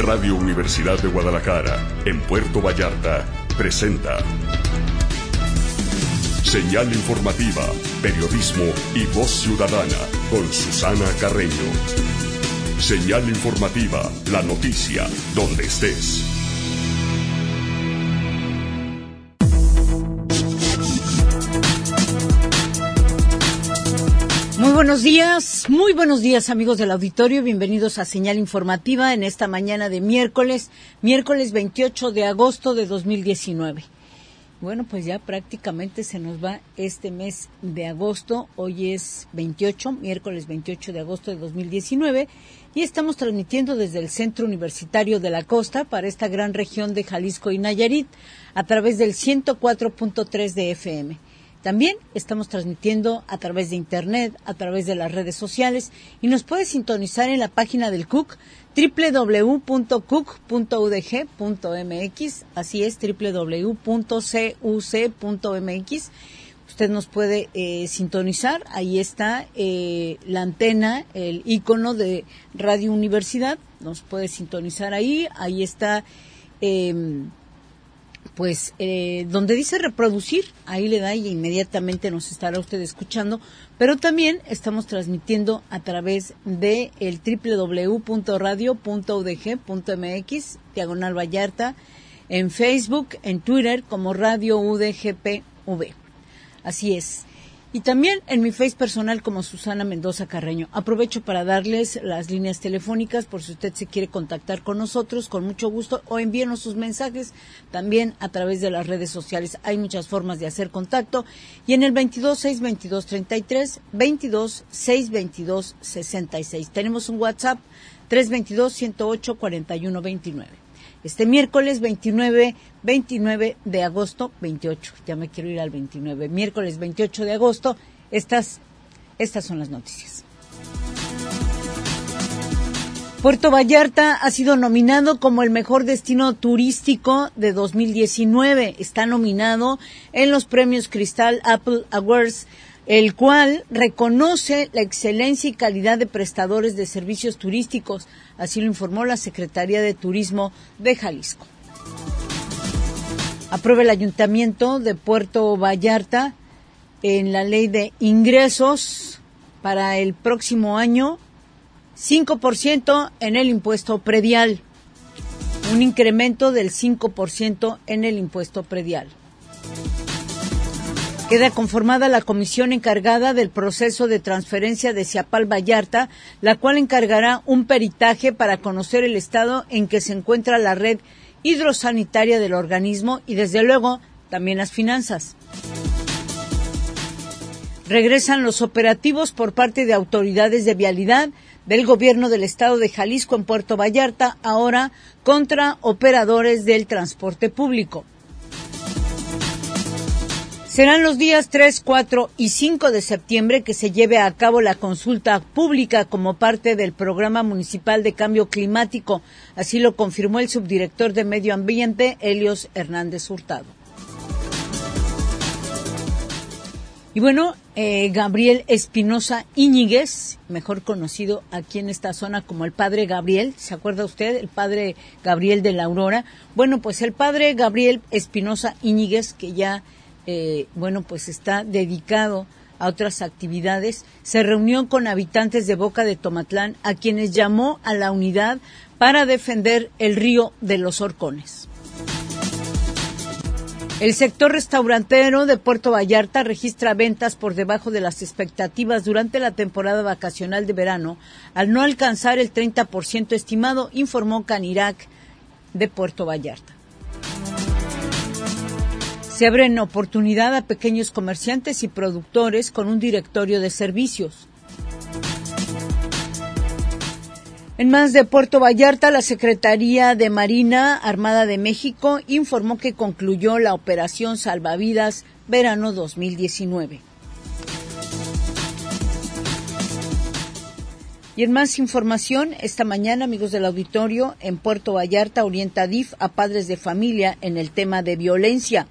Radio Universidad de Guadalajara, en Puerto Vallarta, presenta Señal Informativa, Periodismo y Voz Ciudadana, con Susana Carreño. Señal Informativa, la noticia, donde estés. Muy buenos días amigos del auditorio, bienvenidos a Señal Informativa en esta mañana de miércoles 28 de agosto de 2019. Bueno, pues ya prácticamente se nos va este mes de agosto, hoy es miércoles 28 de agosto de 2019 y estamos transmitiendo desde el Centro Universitario de la Costa para esta gran región de Jalisco y Nayarit a través del 104.3 de FM. También estamos transmitiendo a través de internet, a través de las redes sociales y nos puede sintonizar en la página del CUC, www.cuc.udg.mx, así es, www.cuc.mx. Usted nos puede sintonizar, ahí está la antena, el icono de Radio Universidad, nos puede sintonizar ahí está donde dice reproducir, ahí le da y inmediatamente nos estará usted escuchando, pero también estamos transmitiendo a través de el www.radio.udg.mx, diagonal Vallarta, en Facebook, en Twitter como Radio UDGPV. Así es. Y también en mi Face personal como Susana Mendoza Carreño. Aprovecho para darles las líneas telefónicas por si usted se quiere contactar con nosotros, con mucho gusto, o envíenos sus mensajes también a través de las redes sociales. Hay muchas formas de hacer contacto. Y en el 22-622-33, 22-622-66. Tenemos un WhatsApp 322-108-4129. Este miércoles 29 de agosto, 28, ya me quiero ir al 29, miércoles 28 de agosto, estas son las noticias. Puerto Vallarta ha sido nominado como el mejor destino turístico de 2019. Está nominado en los premios Cristal Apple Awards, el cual reconoce la excelencia y calidad de prestadores de servicios turísticos. Así lo informó la Secretaría de Turismo de Jalisco. Aprueba el Ayuntamiento de Puerto Vallarta en la Ley de Ingresos para el próximo año 5% en el impuesto predial, un incremento del 5% en el impuesto predial. Queda conformada la comisión encargada del proceso de transferencia de Ciapal Vallarta, la cual encargará un peritaje para conocer el estado en que se encuentra la red hidrosanitaria del organismo y, desde luego, también las finanzas. Regresan los operativos por parte de autoridades de vialidad del gobierno del estado de Jalisco en Puerto Vallarta, ahora contra operadores del transporte público. Serán los días 3, 4 y 5 de septiembre que se lleve a cabo la consulta pública como parte del Programa Municipal de Cambio Climático. Así lo confirmó el subdirector de Medio Ambiente, Helios Hernández Hurtado. Y bueno, Gabriel Espinosa Íñiguez, mejor conocido aquí en esta zona como el Padre Gabriel, ¿se acuerda usted? El Padre Gabriel de la Aurora. Bueno, pues el Padre Gabriel Espinosa Íñiguez, que ya pues está dedicado a otras actividades, se reunió con habitantes de Boca de Tomatlán, a quienes llamó a la unidad para defender el río de los Horcones. El sector restaurantero de Puerto Vallarta registra ventas por debajo de las expectativas durante la temporada vacacional de verano, al no alcanzar el 30% estimado, informó Canirac de Puerto Vallarta. Se abren oportunidad a pequeños comerciantes y productores con un directorio de servicios. En más de Puerto Vallarta, la Secretaría de Marina Armada de México informó que concluyó la operación Salvavidas Verano 2019. Y en más información, esta mañana, amigos del auditorio, en Puerto Vallarta orienta DIF a padres de familia en el tema de violencia.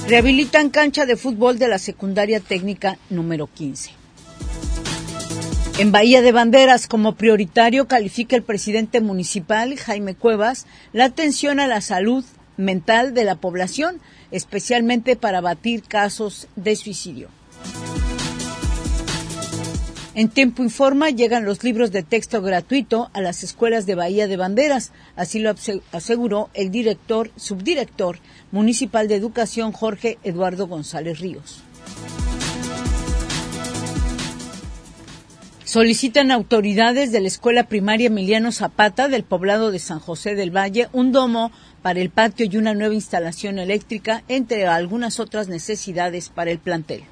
Rehabilitan cancha de fútbol de la secundaria técnica número 15. En Bahía de Banderas, como prioritario, califica el presidente municipal, Jaime Cuevas, la atención a la salud mental de la población, especialmente para abatir casos de suicidio. En Tiempo Informa llegan los libros de texto gratuito a las escuelas de Bahía de Banderas, así lo aseguró el subdirector municipal de Educación, Jorge Eduardo González Ríos. Solicitan autoridades de la Escuela Primaria Emiliano Zapata del poblado de San José del Valle un domo para el patio y una nueva instalación eléctrica, entre algunas otras necesidades para el plantel.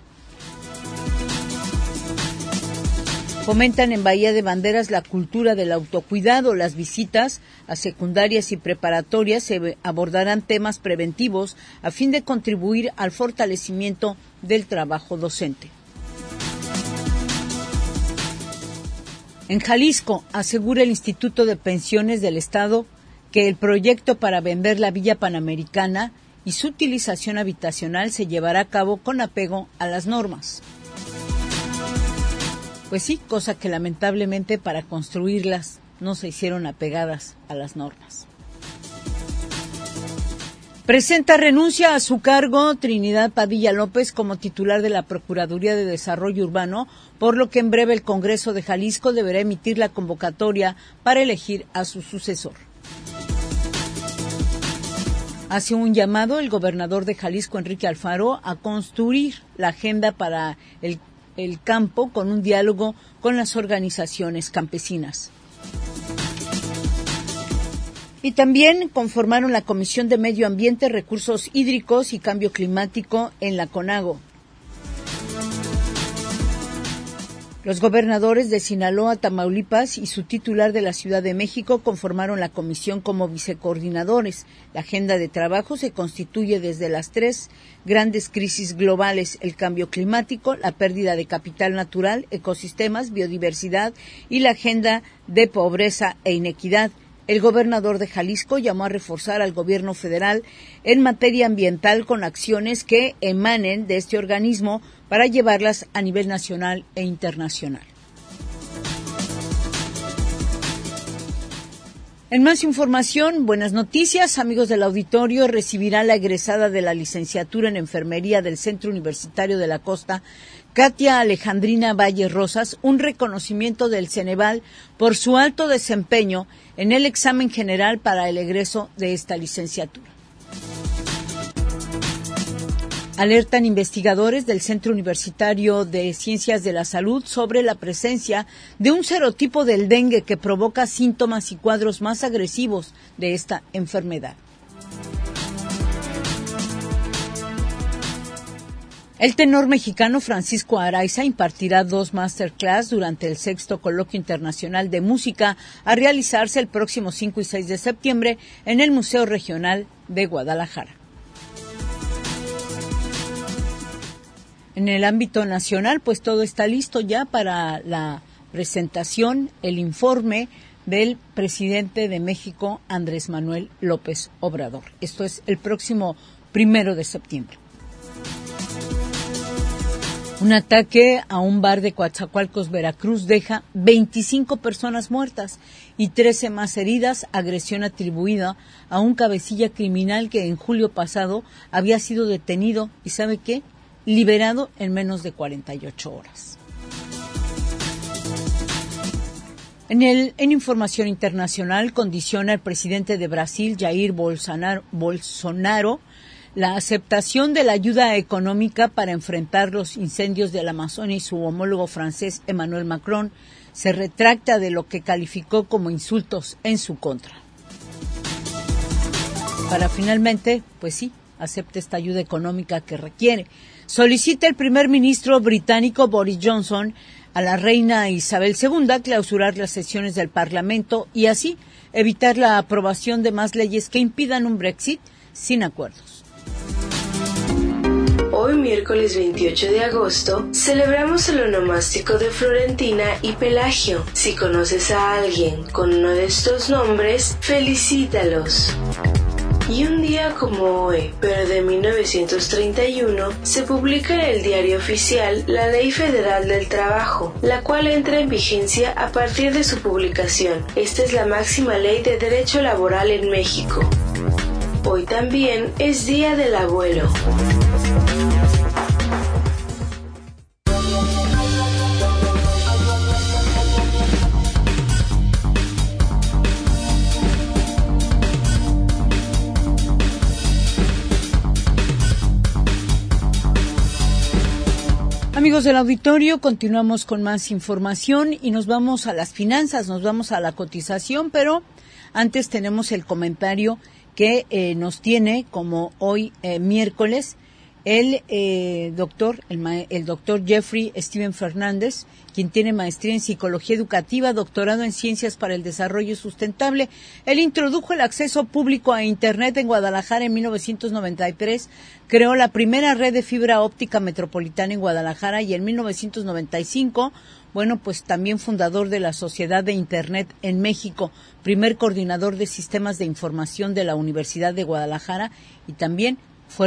Fomentan en Bahía de Banderas la cultura del autocuidado. Las visitas a secundarias y preparatorias se abordarán temas preventivos a fin de contribuir al fortalecimiento del trabajo docente. En Jalisco, asegura el Instituto de Pensiones del Estado que el proyecto para vender la Villa Panamericana y su utilización habitacional se llevará a cabo con apego a las normas. Pues sí, cosa que lamentablemente para construirlas no se hicieron apegadas a las normas. Presenta renuncia a su cargo Trinidad Padilla López como titular de la Procuraduría de Desarrollo Urbano, por lo que en breve el Congreso de Jalisco deberá emitir la convocatoria para elegir a su sucesor. Hace un llamado el gobernador de Jalisco, Enrique Alfaro, a construir la agenda para el campo con un diálogo con las organizaciones campesinas. Y también conformaron la Comisión de Medio Ambiente, Recursos Hídricos y Cambio Climático en la CONAGO. Los gobernadores de Sinaloa, Tamaulipas y su titular de la Ciudad de México conformaron la comisión como vicecoordinadores. La agenda de trabajo se constituye desde las tres grandes crisis globales: el cambio climático, la pérdida de capital natural, ecosistemas, biodiversidad y la agenda de pobreza e inequidad. El gobernador de Jalisco llamó a reforzar al gobierno federal en materia ambiental con acciones que emanen de este organismo para llevarlas a nivel nacional e internacional. En más información, buenas noticias, amigos del auditorio, recibirá la egresada de la licenciatura en Enfermería del Centro Universitario de la Costa, Katia Alejandrina Valle Rosas, un reconocimiento del Ceneval por su alto desempeño en el examen general para el egreso de esta licenciatura. Alertan investigadores del Centro Universitario de Ciencias de la Salud sobre la presencia de un serotipo del dengue que provoca síntomas y cuadros más agresivos de esta enfermedad. El tenor mexicano Francisco Araiza impartirá 2 masterclass durante el 6º Coloquio Internacional de Música a realizarse el próximo 5 y 6 de septiembre en el Museo Regional de Guadalajara. En el ámbito nacional, pues todo está listo ya para la presentación, el informe del presidente de México, Andrés Manuel López Obrador. Esto es el próximo 1 de septiembre. Un ataque a un bar de Coatzacoalcos, Veracruz, deja 25 personas muertas y 13 más heridas, agresión atribuida a un cabecilla criminal que en julio pasado había sido detenido y ¿sabe qué? Liberado en menos de 48 horas. En información internacional, condiciona el presidente de Brasil, Jair Bolsonaro, la aceptación de la ayuda económica para enfrentar los incendios de la Amazonia, y su homólogo francés, Emmanuel Macron, se retracta de lo que calificó como insultos en su contra. Para finalmente, pues sí, acepte esta ayuda económica que requiere. Solicita el primer ministro británico Boris Johnson a la reina Isabel II clausurar las sesiones del Parlamento y así evitar la aprobación de más leyes que impidan un Brexit sin acuerdos. Hoy, miércoles 28 de agosto, celebramos el onomástico de Florentina y Pelagio. Si conoces a alguien con uno de estos nombres, felicítalos. Y un día como hoy, pero de 1931, se publica en el Diario Oficial la Ley Federal del Trabajo, la cual entra en vigencia a partir de su publicación. Esta es la máxima ley de derecho laboral en México. Hoy también es Día del Abuelo. Amigos del auditorio, continuamos con más información y nos vamos a las finanzas, nos vamos a la cotización, pero antes tenemos el comentario que nos tiene como hoy miércoles el doctor Jeffrey Steven Fernández, quien tiene maestría en Psicología Educativa, doctorado en Ciencias para el Desarrollo Sustentable. Él introdujo el acceso público a Internet en Guadalajara en 1993, creó la primera red de fibra óptica metropolitana en Guadalajara y en 1995, pues también fundador de la Sociedad de Internet en México, primer coordinador de sistemas de información de la Universidad de Guadalajara y también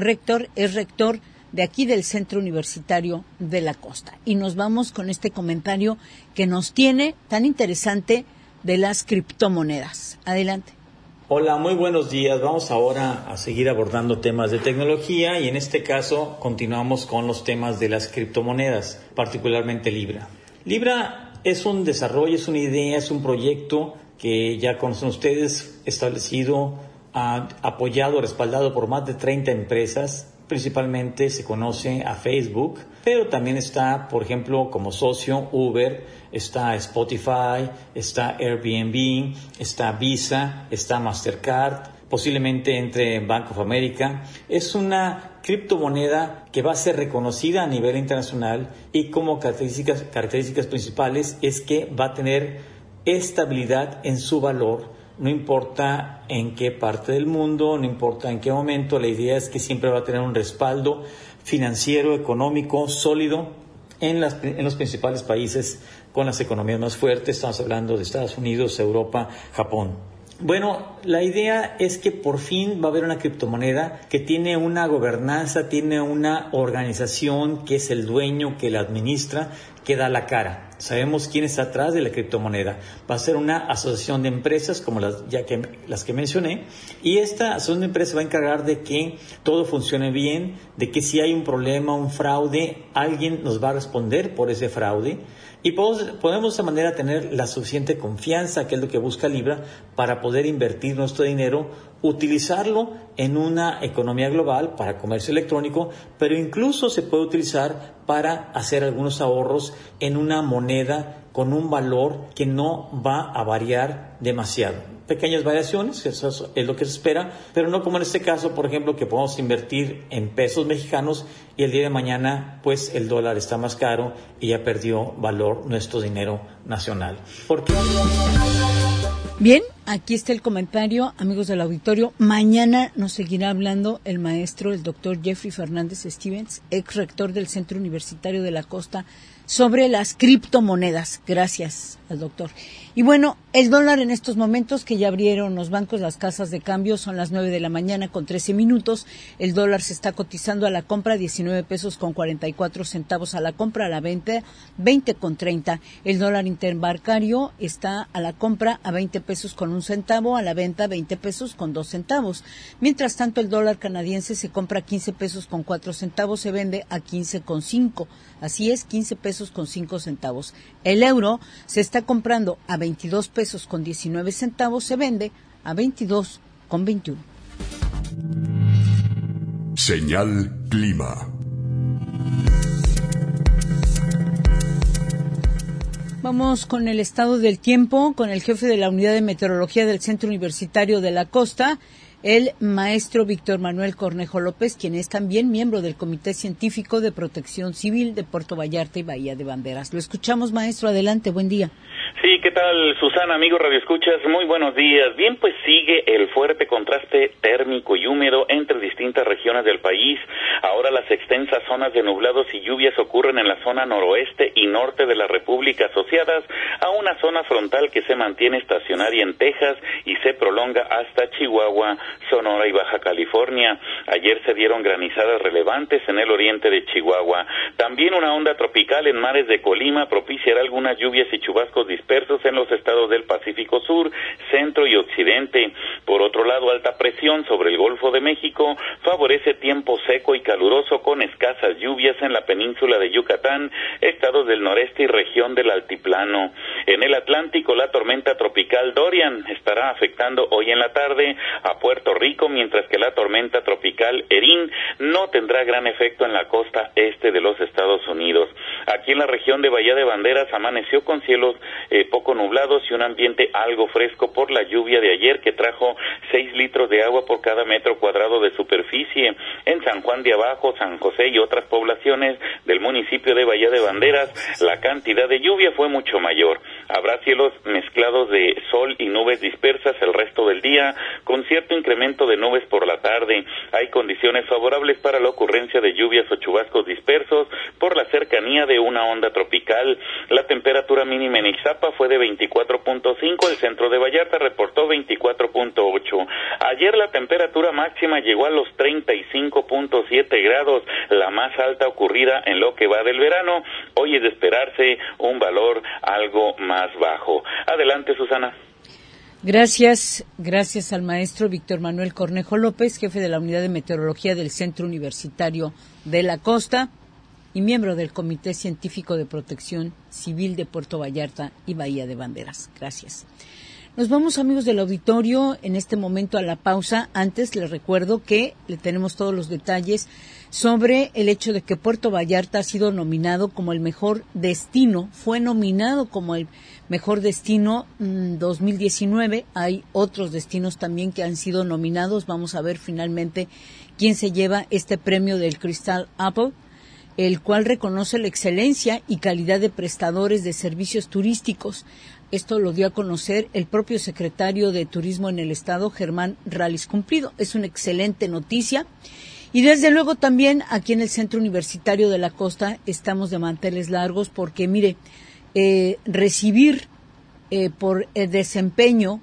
es rector de aquí del Centro Universitario de la Costa. Y nos vamos con este comentario que nos tiene tan interesante de las criptomonedas. Adelante. Hola, muy buenos días. Vamos ahora a seguir abordando temas de tecnología y en este caso continuamos con los temas de las criptomonedas, particularmente Libra. Libra es un desarrollo, es una idea, es un proyecto que ya conocen ustedes, establecido, apoyado, respaldado por más de 30 empresas. Principalmente se conoce a Facebook, pero también está, por ejemplo, como socio Uber, está Spotify, está Airbnb, está Visa, está Mastercard, posiblemente entre Bank of America. Es una criptomoneda que va a ser reconocida a nivel internacional y como características principales es que va a tener estabilidad en su valor. No importa en qué parte del mundo, no importa en qué momento, la idea es que siempre va a tener un respaldo financiero, económico, sólido en los principales países con las economías más fuertes. Estamos hablando de Estados Unidos, Europa, Japón. Bueno, la idea es que por fin va a haber una criptomoneda que tiene una gobernanza, tiene una organización que es el dueño, que la administra, que da la cara. Sabemos quién está atrás de la criptomoneda. Va a ser una asociación de empresas como las que mencioné, y esta asociación de empresas va a encargar de que todo funcione bien, de que si hay un problema, un fraude, alguien nos va a responder por ese fraude. Y podemos de esa manera tener la suficiente confianza, que es lo que busca Libra, para poder invertir nuestro dinero, utilizarlo en una economía global para comercio electrónico, pero incluso se puede utilizar para hacer algunos ahorros en una moneda con un valor que no va a variar demasiado. Pequeñas variaciones, eso es lo que se espera, pero no como en este caso, por ejemplo, que podemos invertir en pesos mexicanos y el día de mañana, pues el dólar está más caro y ya perdió valor nuestro dinero nacional. ¿Por qué? Bien, aquí está el comentario, amigos del auditorio. Mañana nos seguirá hablando el maestro, el doctor Jeffrey Fernández Stevens, ex rector del Centro Universitario de la Costa, sobre las criptomonedas. Gracias al doctor. Y bueno, el dólar en estos momentos que ya abrieron los bancos, las casas de cambio, son las 9 de la mañana con 13 minutos. El dólar se está cotizando a la compra 19 pesos con 44 centavos, a la compra, a la venta 20 con 30. El dólar interbancario está a la compra a 20 pesos con 1 centavo, a la venta 20 pesos con 2 centavos. Mientras tanto, el dólar canadiense se compra a 15 pesos con 4 centavos, se vende a 15 con 5. Así es, 15 pesos con 5 centavos. El euro se está comprando a 22 pesos con 19 centavos, se vende a 22 con 21. Señal Clima. Vamos con el estado del tiempo, con el jefe de la Unidad de Meteorología del Centro Universitario de la Costa, el maestro Víctor Manuel Cornejo López, quien es también miembro del Comité Científico de Protección Civil de Puerto Vallarta y Bahía de Banderas. Lo escuchamos, maestro. Adelante, buen día. Sí, ¿qué tal, Susana, amigo Radio Escuchas? Muy buenos días. Bien, pues sigue el fuerte contraste térmico y húmedo entre distintas regiones del país. Ahora las extensas zonas de nublados y lluvias ocurren en la zona noroeste y norte de la República, asociadas a una zona frontal que se mantiene estacionaria en Texas y se prolonga hasta Chihuahua, Sonora y Baja California. Ayer se dieron granizadas relevantes en el oriente de Chihuahua. También una onda tropical en mares de Colima propiciará algunas lluvias y chubascos dispersos en los estados del Pacífico Sur, Centro y Occidente. Por otro lado, alta presión sobre el Golfo de México favorece tiempo seco y caluroso con escasas lluvias en la península de Yucatán, estados del noreste y región del altiplano. En el Atlántico, la tormenta tropical Dorian estará afectando hoy en la tarde a Puerto Rico, mientras que la tormenta tropical Erin no tendrá gran efecto en la costa este de los Estados Unidos. Aquí en la región de Bahía de Banderas amaneció con cielos poco nublados y un ambiente algo fresco por la lluvia de ayer que trajo 6 litros de agua por cada metro cuadrado de superficie. En San Juan de Abajo, San José y otras poblaciones del municipio de Bahía de Banderas, la cantidad de lluvia fue mucho mayor. Habrá cielos mezclados de sol y nubes dispersas el resto del día, con cierto incremento de nubes por la tarde. Hay condiciones favorables para la ocurrencia de lluvias o chubascos dispersos por la cercanía de una onda tropical. La temperatura mínima en Ixtapa fue de 24.5, el centro de Vallarta reportó 24.8. Ayer la temperatura máxima llegó a los 35.7 grados, la más alta ocurrida en lo que va del verano. Hoy es de esperarse un valor algo más bajo. Adelante, Susana. Gracias al maestro Víctor Manuel Cornejo López, jefe de la Unidad de Meteorología del Centro Universitario de la Costa y miembro del Comité Científico de Protección Civil de Puerto Vallarta y Bahía de Banderas. Gracias. Nos vamos, amigos del auditorio, en este momento a la pausa. Antes les recuerdo que le tenemos todos los detalles sobre el hecho de que Puerto Vallarta ha sido nominado como el mejor destino, fue nominado como el mejor destino 2019. Hay otros destinos también que han sido nominados. Vamos a ver finalmente quién se lleva este premio del Crystal Apple, el cual reconoce la excelencia y calidad de prestadores de servicios turísticos. Esto lo dio a conocer el propio secretario de Turismo en el Estado, Germán Rallis Cumplido. Es una excelente noticia. Y desde luego también aquí en el Centro Universitario de la Costa estamos de manteles largos porque, mire, recibir por el desempeño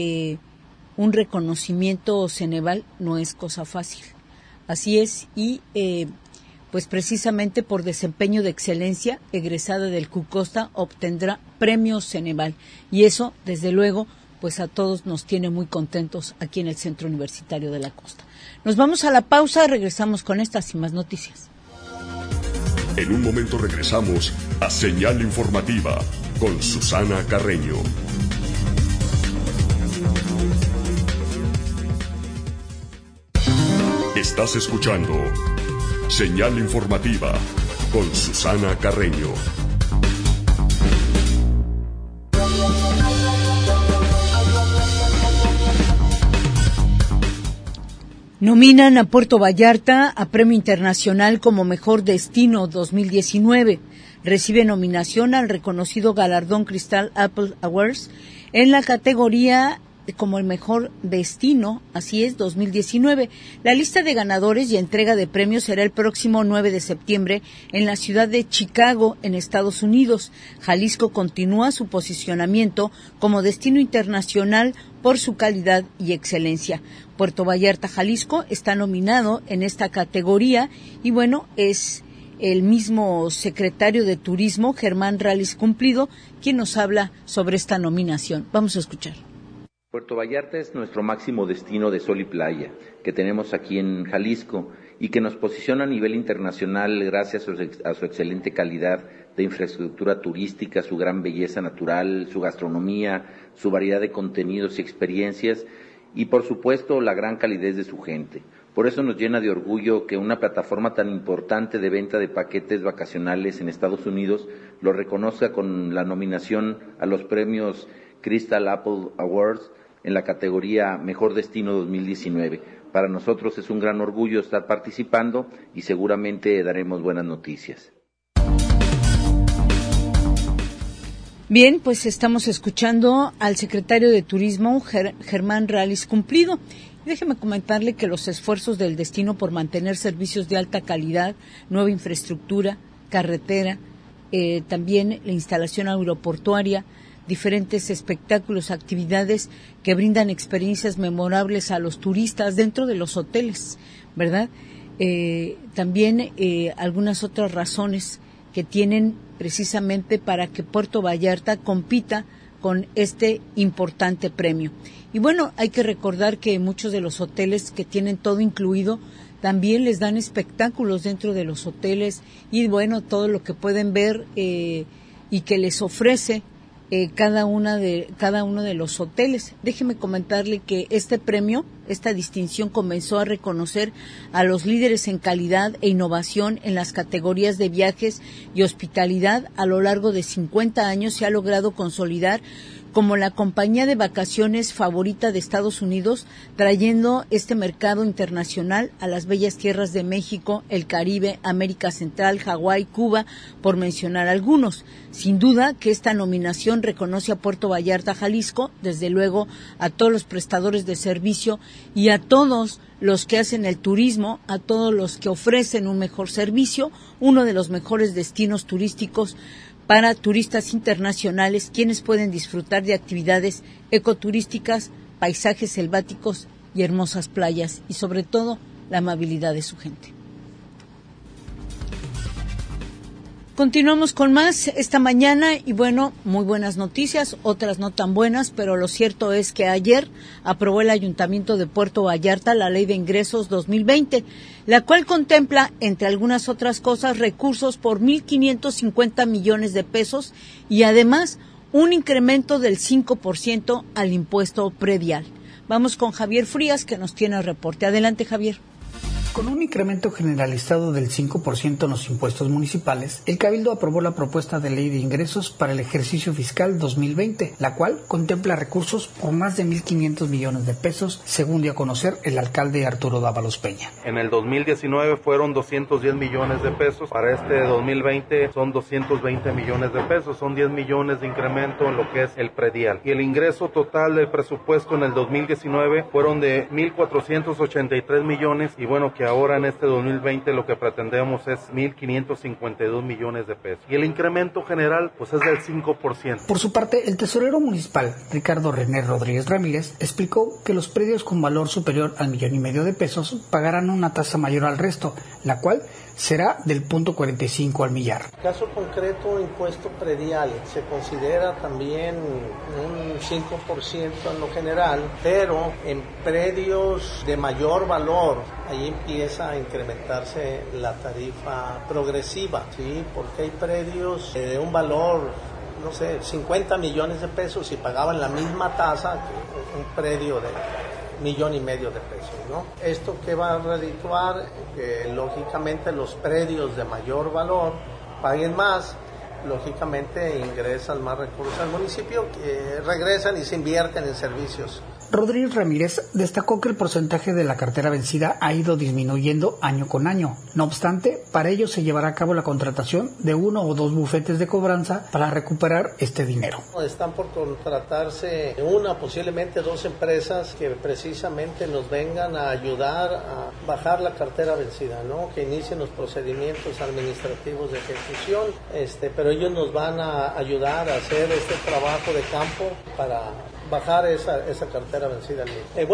un reconocimiento Ceneval no es cosa fácil. Así es, y pues precisamente por desempeño de excelencia, egresada del CUCOSTA obtendrá premio Ceneval. Y eso, desde luego, pues a todos nos tiene muy contentos aquí en el Centro Universitario de la Costa. Nos vamos a la pausa, regresamos con estas y más noticias. En un momento regresamos a Señal Informativa con Susana Carreño. Estás escuchando Señal Informativa con Susana Carreño. Nominan a Puerto Vallarta a Premio Internacional como Mejor Destino 2019. Recibe nominación al reconocido galardón Crystal Apple Awards en la categoría como el mejor destino, así es, 2019. La lista de ganadores y entrega de premios será el próximo 9 de septiembre en la ciudad de Chicago, en Estados Unidos. Jalisco continúa su posicionamiento como destino internacional por su calidad y excelencia. Puerto Vallarta, Jalisco, está nominado en esta categoría y bueno, es el mismo secretario de Turismo, Germán Rallis Cumplido, quien nos habla sobre esta nominación. Vamos a escuchar. Puerto Vallarta es nuestro máximo destino de sol y playa que tenemos aquí en Jalisco y que nos posiciona a nivel internacional gracias a su excelente calidad de infraestructura turística, su gran belleza natural, su gastronomía, su variedad de contenidos y experiencias y por supuesto la gran calidez de su gente. Por eso nos llena de orgullo que una plataforma tan importante de venta de paquetes vacacionales en Estados Unidos lo reconozca con la nominación a los premios Crystal Apple Awards en la categoría Mejor Destino 2019. Para nosotros es un gran orgullo estar participando y seguramente daremos buenas noticias. Bien, pues estamos escuchando al secretario de Turismo, Germán Rallis Cumplido. Déjeme comentarle que los esfuerzos del destino por mantener servicios de alta calidad, nueva infraestructura, carretera, también la instalación aeroportuaria, diferentes espectáculos, actividades que brindan experiencias memorables a los turistas dentro de los hoteles, ¿verdad? También algunas otras razones que tienen precisamente para que Puerto Vallarta compita con este importante premio. Y bueno, hay que recordar que muchos de los hoteles que tienen todo incluido también les dan espectáculos dentro de los hoteles y bueno, todo lo que pueden ver y que les ofrece cada uno de los hoteles. Déjeme comentarle que este premio, esta distinción comenzó a reconocer a los líderes en calidad e innovación en las categorías de viajes y hospitalidad. A lo largo de 50 años se ha logrado consolidar como la compañía de vacaciones favorita de Estados Unidos, trayendo este mercado internacional a las bellas tierras de México, el Caribe, América Central, Hawái, Cuba, por mencionar algunos. Sin duda que esta nominación reconoce a Puerto Vallarta, Jalisco, desde luego a todos los prestadores de servicio y a todos los que hacen el turismo, a todos los que ofrecen un mejor servicio, uno de los mejores destinos turísticos para turistas internacionales, quienes pueden disfrutar de actividades ecoturísticas, paisajes selváticos y hermosas playas, y sobre todo la amabilidad de su gente. Continuamos con más esta mañana y bueno, muy buenas noticias, otras no tan buenas, pero lo cierto es que ayer aprobó el Ayuntamiento de Puerto Vallarta la Ley de Ingresos 2020, la cual contempla, entre algunas otras cosas, recursos por 1,550 millones de pesos y además un incremento del 5% al impuesto predial. Vamos con Javier Frías, que nos tiene el reporte. Adelante, Javier. Con un incremento generalizado del 5% en los impuestos municipales, el Cabildo aprobó la propuesta de ley de ingresos para el ejercicio fiscal 2020, la cual contempla recursos por más de 1,500 millones de pesos, según dio a conocer el alcalde Arturo Dávalos Peña. En el 2019 fueron 210 millones de pesos, para este 2020 son 220 millones de pesos, son 10 millones de incremento en lo que es el predial. Y el ingreso total del presupuesto en el 2019 fueron de 1,483 millones y bueno, que ahora en este 2020 lo que pretendemos es 1,552 millones de pesos. Y el incremento general pues es del 5%. Por su parte, el tesorero municipal, Ricardo René Rodríguez Ramírez, explicó que los predios con valor superior al 1,5 millones de pesos pagarán una tasa mayor al resto, la cual será del 0.45 al millar. Caso concreto, impuesto predial se considera también un 5% en lo general, pero en predios de mayor valor, ahí empieza a incrementarse la tarifa progresiva, ¿sí? Porque hay predios de un valor, no sé, 50 millones de pesos y pagaban la misma tasa que un predio de 1,5 millones de pesos, ¿no? Esto que va a redituar, que lógicamente los predios de mayor valor paguen más, lógicamente ingresan más recursos al municipio, que regresan y se invierten en servicios. Rodríguez Ramírez destacó que el porcentaje de la cartera vencida ha ido disminuyendo año con año. No obstante, para ello se llevará a cabo la contratación de 1 o 2 bufetes de cobranza para recuperar este dinero. Están por contratarse una, posiblemente 2 empresas que precisamente nos vengan a ayudar a bajar la cartera vencida, ¿no? Que inicien los procedimientos administrativos de ejecución, pero ellos nos van a ayudar a hacer este trabajo de campo para bajar esa cartera vencida.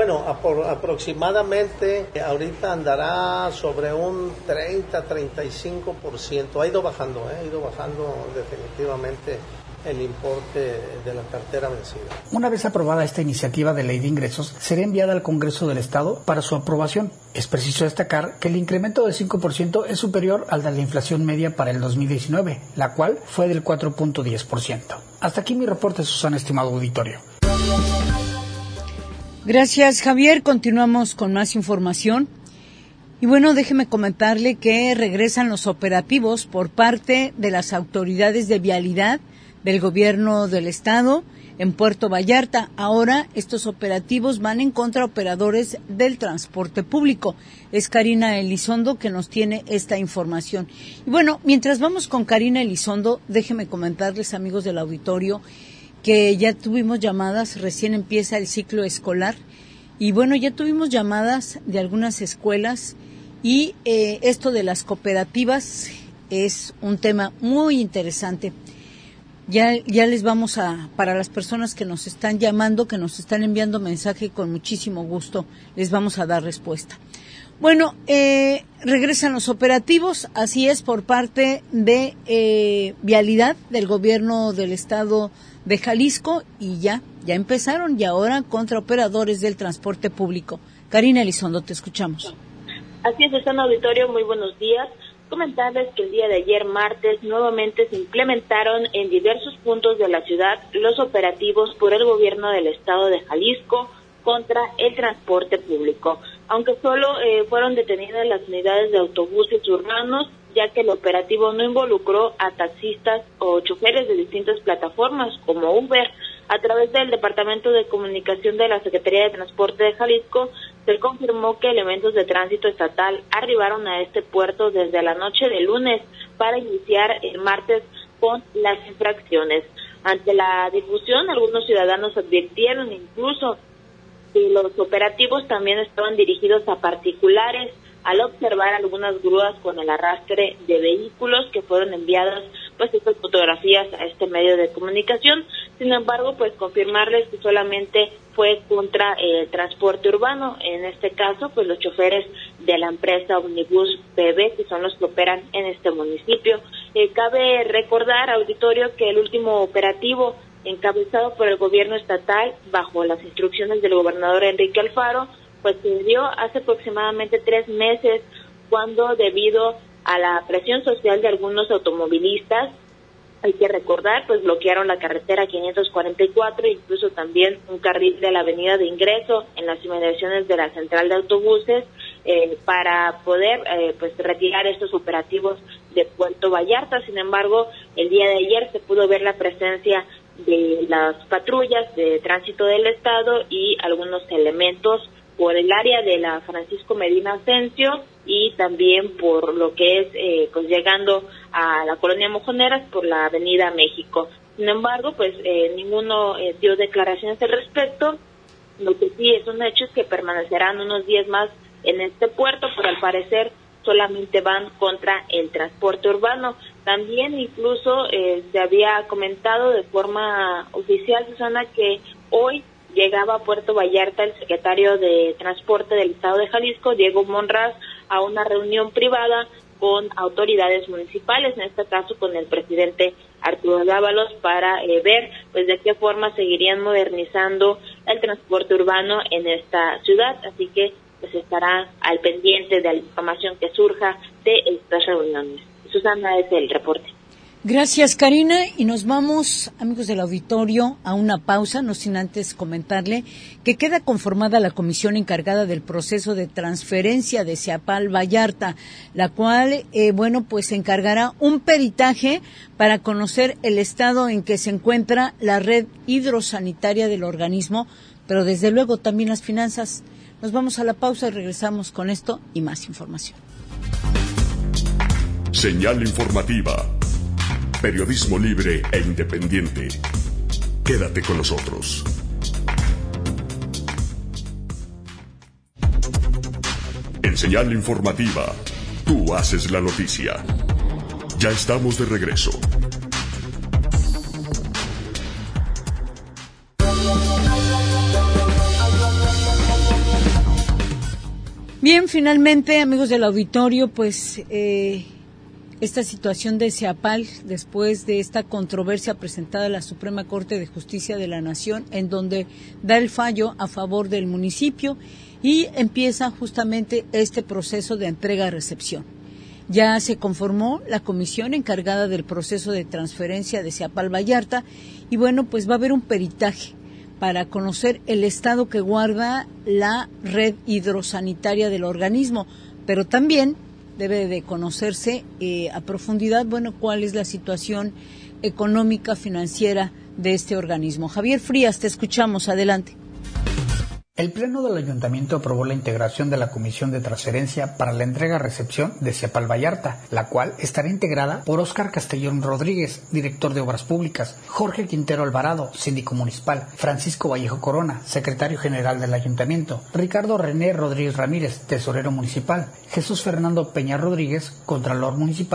Aproximadamente ahorita andará sobre un 30-35%. Ha ido bajando definitivamente el importe de la cartera vencida. Una vez aprobada esta iniciativa de ley de ingresos, será enviada al Congreso del Estado para su aprobación. Es preciso destacar que el incremento del 5% es superior al de la inflación media para el 2019, la cual fue del 4.10%. Hasta aquí mi reporte, Susana, estimado auditorio. Gracias, Javier. Continuamos con más información. Y bueno, déjeme comentarle que regresan los operativos por parte de las autoridades de vialidad del gobierno del estado en Puerto Vallarta. Ahora estos operativos van en contra de operadores del transporte público. Es Karina Elizondo que nos tiene esta información. Y bueno, mientras vamos con Karina Elizondo, déjeme comentarles, amigos del auditorio, que ya tuvimos llamadas, recién empieza el ciclo escolar, y bueno, ya tuvimos llamadas de algunas escuelas, y esto de las cooperativas es un tema muy interesante. Ya les vamos para las personas que nos están llamando, que nos están enviando mensaje, con muchísimo gusto les vamos a dar respuesta. Bueno, regresan los operativos, así es, por parte de Vialidad del Gobierno del Estado de Jalisco, y ya empezaron, y ahora contra operadores del transporte público. Karina Elizondo, te escuchamos. Así es, Susana Auditorio, muy buenos días. Comentarles que el día de ayer, martes, nuevamente se implementaron en diversos puntos de la ciudad los operativos por el gobierno del estado de Jalisco contra el transporte público. Aunque solo fueron detenidas las unidades de autobuses urbanos, ya que el operativo no involucró a taxistas o choferes de distintas plataformas como Uber. A través del Departamento de Comunicación de la Secretaría de Transporte de Jalisco, se confirmó que elementos de tránsito estatal arribaron a este puerto desde la noche de lunes para iniciar el martes con las infracciones. Ante la difusión, algunos ciudadanos advirtieron incluso que los operativos también estaban dirigidos a particulares, al observar algunas grúas con el arrastre de vehículos que fueron enviadas pues estas fotografías a este medio de comunicación. Sin embargo, pues confirmarles que solamente fue contra el transporte urbano, en este caso pues los choferes de la empresa Omnibus BB, que son los que operan en este municipio. Cabe recordar, auditorio, que el último operativo encabezado por el gobierno estatal bajo las instrucciones del gobernador Enrique Alfaro, pues se dio hace aproximadamente 3 meses, cuando debido a la presión social de algunos automovilistas, hay que recordar, pues bloquearon la carretera 544, incluso también un carril de la avenida de ingreso en las inmediaciones de la central de autobuses, para poder pues retirar estos operativos de Puerto Vallarta. Sin embargo, el día de ayer se pudo ver la presencia de las patrullas de tránsito del estado y algunos elementos por el área de la Francisco Medina Asensio y también por lo que es pues llegando a la colonia Mojoneras por la avenida México. Sin embargo, pues ninguno dio declaraciones al respecto. Lo que sí es un hecho es que permanecerán unos días más en este puerto, pero al parecer solamente van contra el transporte urbano. También incluso se había comentado de forma oficial, Susana, que hoy llegaba a Puerto Vallarta el secretario de Transporte del Estado de Jalisco, Diego Monraz, a una reunión privada con autoridades municipales, en este caso con el presidente Arturo Dávalos, para ver pues de qué forma seguirían modernizando el transporte urbano en esta ciudad. Así que pues estará al pendiente de la información que surja de estas reuniones. Susana, es el reporte. Gracias, Karina, y nos vamos, amigos del auditorio, a una pausa, no sin antes comentarle que queda conformada la comisión encargada del proceso de transferencia de Seapal Vallarta, la cual, pues se encargará un peritaje para conocer el estado en que se encuentra la red hidrosanitaria del organismo, pero desde luego también las finanzas. Nos vamos a la pausa y regresamos con esto y más información. Señal informativa. Periodismo libre e independiente. Quédate con nosotros. En Señal informativa, tú haces la noticia. Ya estamos de regreso. Bien, finalmente, amigos del auditorio, pues esta situación de Seapal, después de esta controversia presentada a la Suprema Corte de Justicia de la Nación, en donde da el fallo a favor del municipio y empieza justamente este proceso de entrega-recepción. Ya se conformó la comisión encargada del proceso de transferencia de Seapal Vallarta y pues va a haber un peritaje para conocer el estado que guarda la red hidrosanitaria del organismo, pero también debe de conocerse a profundidad, cuál es la situación económica, financiera de este organismo. Javier Frías, te escuchamos, adelante. El Pleno del Ayuntamiento aprobó la integración de la Comisión de Transferencia para la entrega-recepción de Seapal Vallarta, la cual estará integrada por Óscar Castellón Rodríguez, director de Obras Públicas, Jorge Quintero Alvarado, síndico municipal, Francisco Vallejo Corona, secretario general del Ayuntamiento, Ricardo René Rodríguez Ramírez, tesorero municipal, Jesús Fernando Peña Rodríguez, contralor municipal,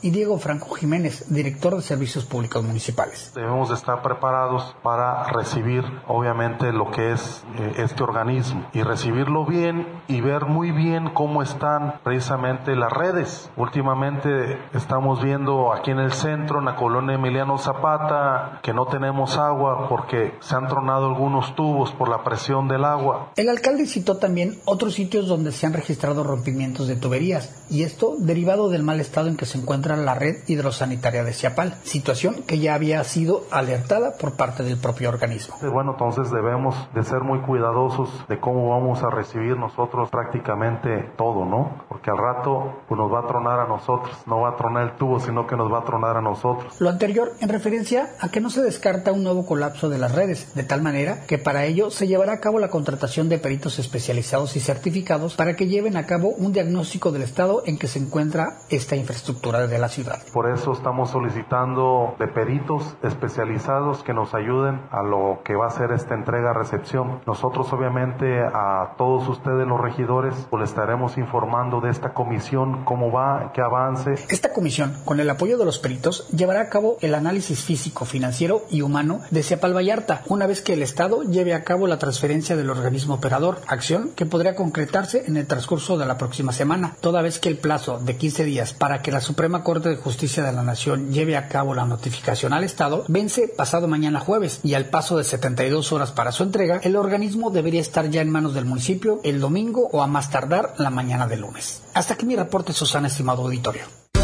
y Diego Franco Jiménez, director de Servicios Públicos Municipales. Debemos de estar preparados para recibir, obviamente, lo que es este organismo y recibirlo bien y ver muy bien cómo están precisamente las redes. Últimamente estamos viendo aquí en el centro, en la colonia Emiliano Zapata, que no tenemos agua porque se han tronado algunos tubos por la presión del agua. El alcalde citó también otros sitios donde se han registrado rompimientos de tuberías, y esto derivado del mal estado en que se encuentra la red hidrosanitaria de Ciapal, situación que ya había sido alertada por parte del propio organismo. Bueno, entonces debemos de ser muy cuidadosos de cómo vamos a recibir nosotros prácticamente todo, ¿no? Porque al rato pues nos va a tronar a nosotros, no va a tronar el tubo, sino que nos va a tronar a nosotros. Lo anterior en referencia a que no se descarta un nuevo colapso de las redes, de tal manera que para ello se llevará a cabo la contratación de peritos especializados y certificados para que lleven a cabo un diagnóstico del estado en que se encuentra esta infraestructura de la ciudad. Por eso estamos solicitando de peritos especializados que nos ayuden a lo que va a ser esta entrega-recepción. Nosotros obviamente a todos ustedes los regidores pues les estaremos informando de esta comisión, cómo va, qué avance. Esta comisión, con el apoyo de los peritos, llevará a cabo el análisis físico, financiero y humano de Ciapal Vallarta, una vez que el Estado lleve a cabo la transferencia del organismo operador, acción que podría concretarse en el transcurso de la próxima semana, toda vez que el plazo de 15 días para que la Suprema Corte de Justicia de la Nación lleve a cabo la notificación al Estado vence pasado mañana jueves, y al paso de 72 horas para su entrega, el organismo debería estar ya en manos del municipio el domingo o a más tardar la mañana del lunes. Hasta aquí mi reporte, Susana, estimado auditorio.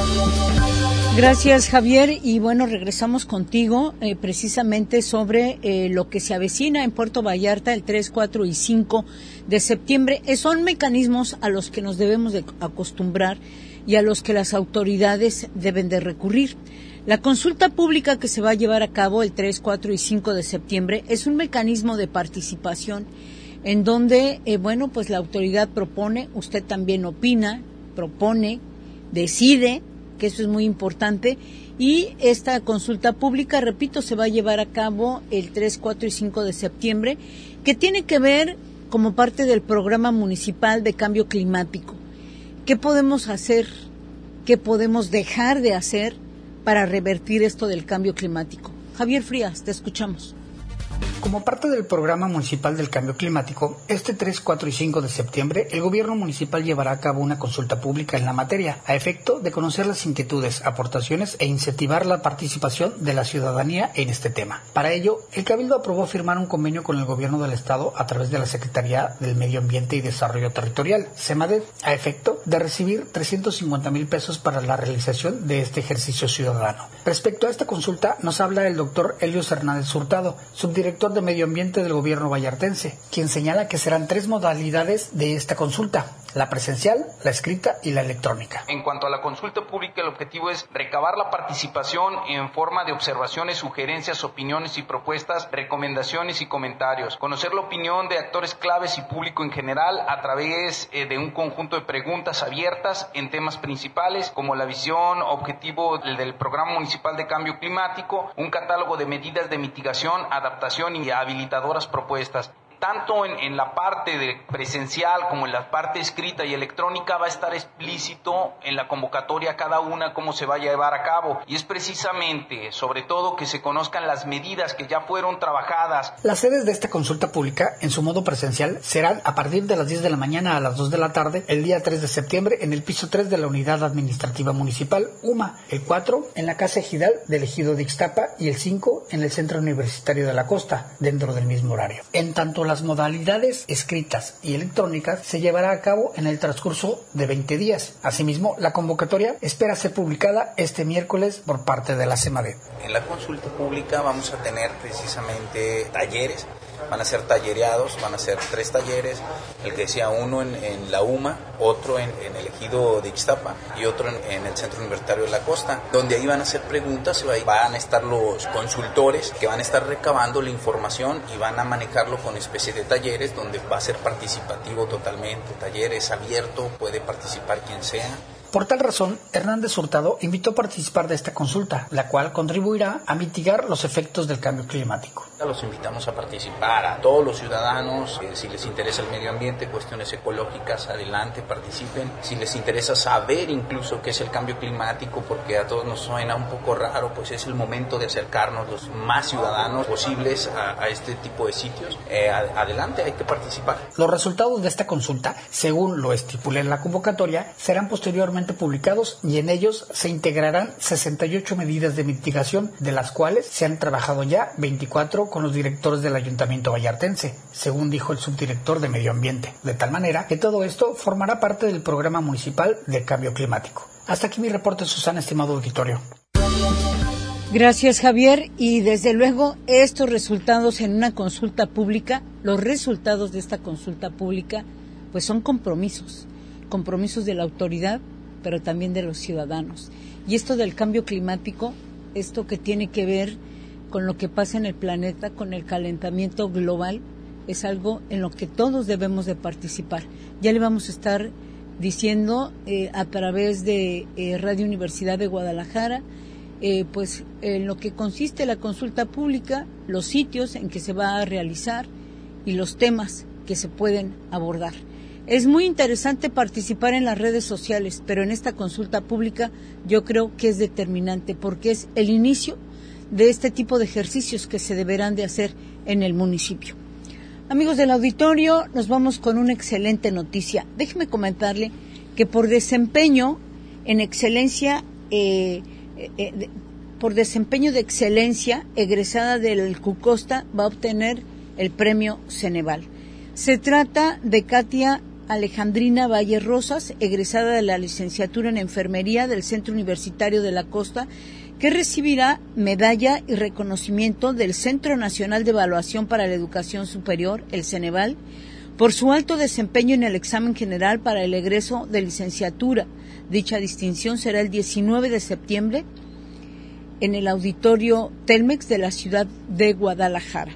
Gracias, Javier. Y bueno, regresamos contigo precisamente sobre lo que se avecina en Puerto Vallarta el 3, 4 y 5 de septiembre. Son mecanismos a los que nos debemos de acostumbrar y a los que las autoridades deben de recurrir. La consulta pública que se va a llevar a cabo el 3, 4 y 5 de septiembre es un mecanismo de participación en donde, pues la autoridad propone, usted también opina, propone, decide, que eso es muy importante, y esta consulta pública, repito, se va a llevar a cabo el 3, 4 y 5 de septiembre, que tiene que ver como parte del programa municipal de cambio climático. ¿Qué podemos hacer? ¿Qué podemos dejar de hacer para revertir esto del cambio climático? Javier Frías, te escuchamos. Como parte del programa municipal del cambio climático, este 3, 4 y 5 de septiembre, el gobierno municipal llevará a cabo una consulta pública en la materia, a efecto de conocer las inquietudes, aportaciones e incentivar la participación de la ciudadanía en este tema. Para ello, el Cabildo aprobó firmar un convenio con el gobierno del Estado a través de la Secretaría del Medio Ambiente y Desarrollo Territorial, SEMADET, a efecto de recibir 350,000 pesos para la realización de este ejercicio ciudadano. Respecto a esta consulta, nos habla el doctor Helios Hernández Hurtado, subdirector de Medio Ambiente del gobierno vallartense, quien señala que serán 3 modalidades de esta consulta: la presencial, la escrita y la electrónica. En cuanto a la consulta pública, el objetivo es recabar la participación en forma de observaciones, sugerencias, opiniones y propuestas, recomendaciones y comentarios, conocer la opinión de actores claves y público en general a través de un conjunto de preguntas abiertas en temas principales como la visión, objetivo del Programa Municipal de Cambio Climático, un catálogo de medidas de mitigación, adaptación y habilitadoras propuestas. Tanto en la parte de presencial como en la parte escrita y electrónica va a estar explícito en la convocatoria cada una cómo se va a llevar a cabo, y es precisamente, sobre todo, que se conozcan las medidas que ya fueron trabajadas. Las sedes de esta consulta pública, en su modo presencial, serán a partir de las 10 de la mañana a las 2 de la tarde, el día 3 de septiembre, en el piso 3 de la Unidad Administrativa Municipal, UMA, el 4 en la Casa Ejidal del Ejido de Ixtapa y el 5 en el Centro Universitario de la Costa, dentro del mismo horario. En tanto las modalidades escritas y electrónicas se llevará a cabo en el transcurso de 20 días. Asimismo, la convocatoria espera ser publicada este miércoles por parte de la SEMADET. En la consulta pública vamos a tener precisamente talleres. Van a ser tallereados, van a ser 3 talleres, el que decía uno en la UMA, otro en el Ejido de Ixtapa y otro en el Centro Universitario de la Costa, donde ahí van a hacer preguntas, van a estar los consultores que van a estar recabando la información y van a manejarlo con especie de talleres donde va a ser participativo totalmente. Taller es abierto, puede participar quien sea. Por tal razón, Hernández Hurtado invitó a participar de esta consulta, la cual contribuirá a mitigar los efectos del cambio climático. Los invitamos a participar a todos los ciudadanos, si les interesa el medio ambiente, cuestiones ecológicas, adelante, participen. Si les interesa saber incluso qué es el cambio climático, porque a todos nos suena un poco raro, pues es el momento de acercarnos los más ciudadanos posibles a este tipo de sitios. Adelante, hay que participar. Los resultados de esta consulta, según lo estipula en la convocatoria, serán posteriormente publicados y en ellos se integrarán 68 medidas de mitigación, de las cuales se han trabajado ya 24 con los directores del Ayuntamiento vallartense, según dijo el subdirector de Medio Ambiente, de tal manera que todo esto formará parte del Programa Municipal de Cambio Climático. Hasta aquí mi reporte, Susana, estimado auditorio. Gracias, Javier. Y desde luego estos resultados en una consulta pública, los resultados de esta consulta pública, pues son compromisos de la autoridad, pero también de los ciudadanos. Y esto del cambio climático, esto que tiene que ver con lo que pasa en el planeta, con el calentamiento global, es algo en lo que todos debemos de participar. Ya le vamos a estar diciendo a través de Radio Universidad de Guadalajara, pues en lo que consiste la consulta pública, los sitios en que se va a realizar y los temas que se pueden abordar. Es muy interesante participar en las redes sociales, pero en esta consulta pública yo creo que es determinante porque es el inicio de este tipo de ejercicios que se deberán de hacer en el municipio. Amigos del auditorio, nos vamos con una excelente noticia. Déjeme comentarle que por desempeño en excelencia, por desempeño de excelencia, egresada del CUCOSTA va a obtener el premio Ceneval. Se trata de Katia Alejandrina Valle Rosas, egresada de la licenciatura en Enfermería del Centro Universitario de la Costa, que recibirá medalla y reconocimiento del Centro Nacional de Evaluación para la Educación Superior, el Ceneval, por su alto desempeño en el examen general para el egreso de licenciatura. Dicha distinción será el 19 de septiembre en el Auditorio Telmex de la ciudad de Guadalajara.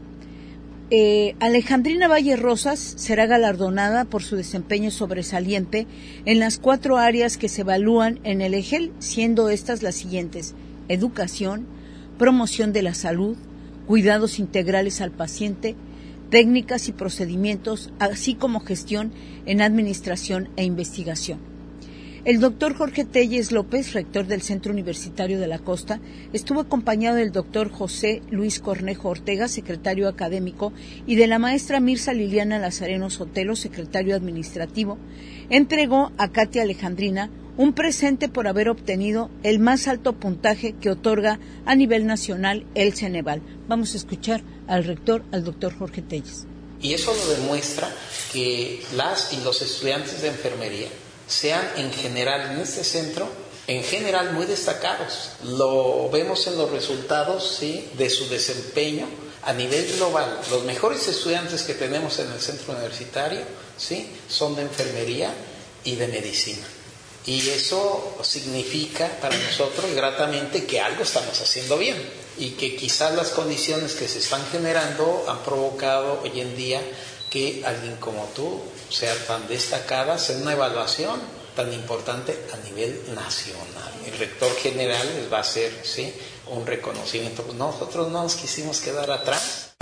Alejandrina Valle Rosas será galardonada por su desempeño sobresaliente en las 4 áreas que se evalúan en el EGEL, siendo estas las siguientes: educación, promoción de la salud, cuidados integrales al paciente, técnicas y procedimientos, así como gestión en administración e investigación. El doctor Jorge Telles López, rector del Centro Universitario de la Costa, estuvo acompañado del doctor José Luis Cornejo Ortega, secretario académico, y de la maestra Mirza Liliana Lazareno Sotelo, secretario administrativo. Entregó a Katia Alejandrina un presente por haber obtenido el más alto puntaje que otorga a nivel nacional el Ceneval. Vamos a escuchar al rector, al doctor Jorge Telles. Y eso lo demuestra que las y los estudiantes de enfermería sean en general en este centro, en general muy destacados. Lo vemos en los resultados, ¿sí?, de su desempeño a nivel global. Los mejores estudiantes que tenemos en el centro universitario, ¿sí?, son de enfermería y de medicina. Y eso significa para nosotros gratamente que algo estamos haciendo bien y que quizás las condiciones que se están generando han provocado hoy en día que alguien como tú sea tan destacada en una evaluación tan importante a nivel nacional. El rector general les va a hacer, ¿sí?, un reconocimiento. Nosotros no nos quisimos quedar atrás.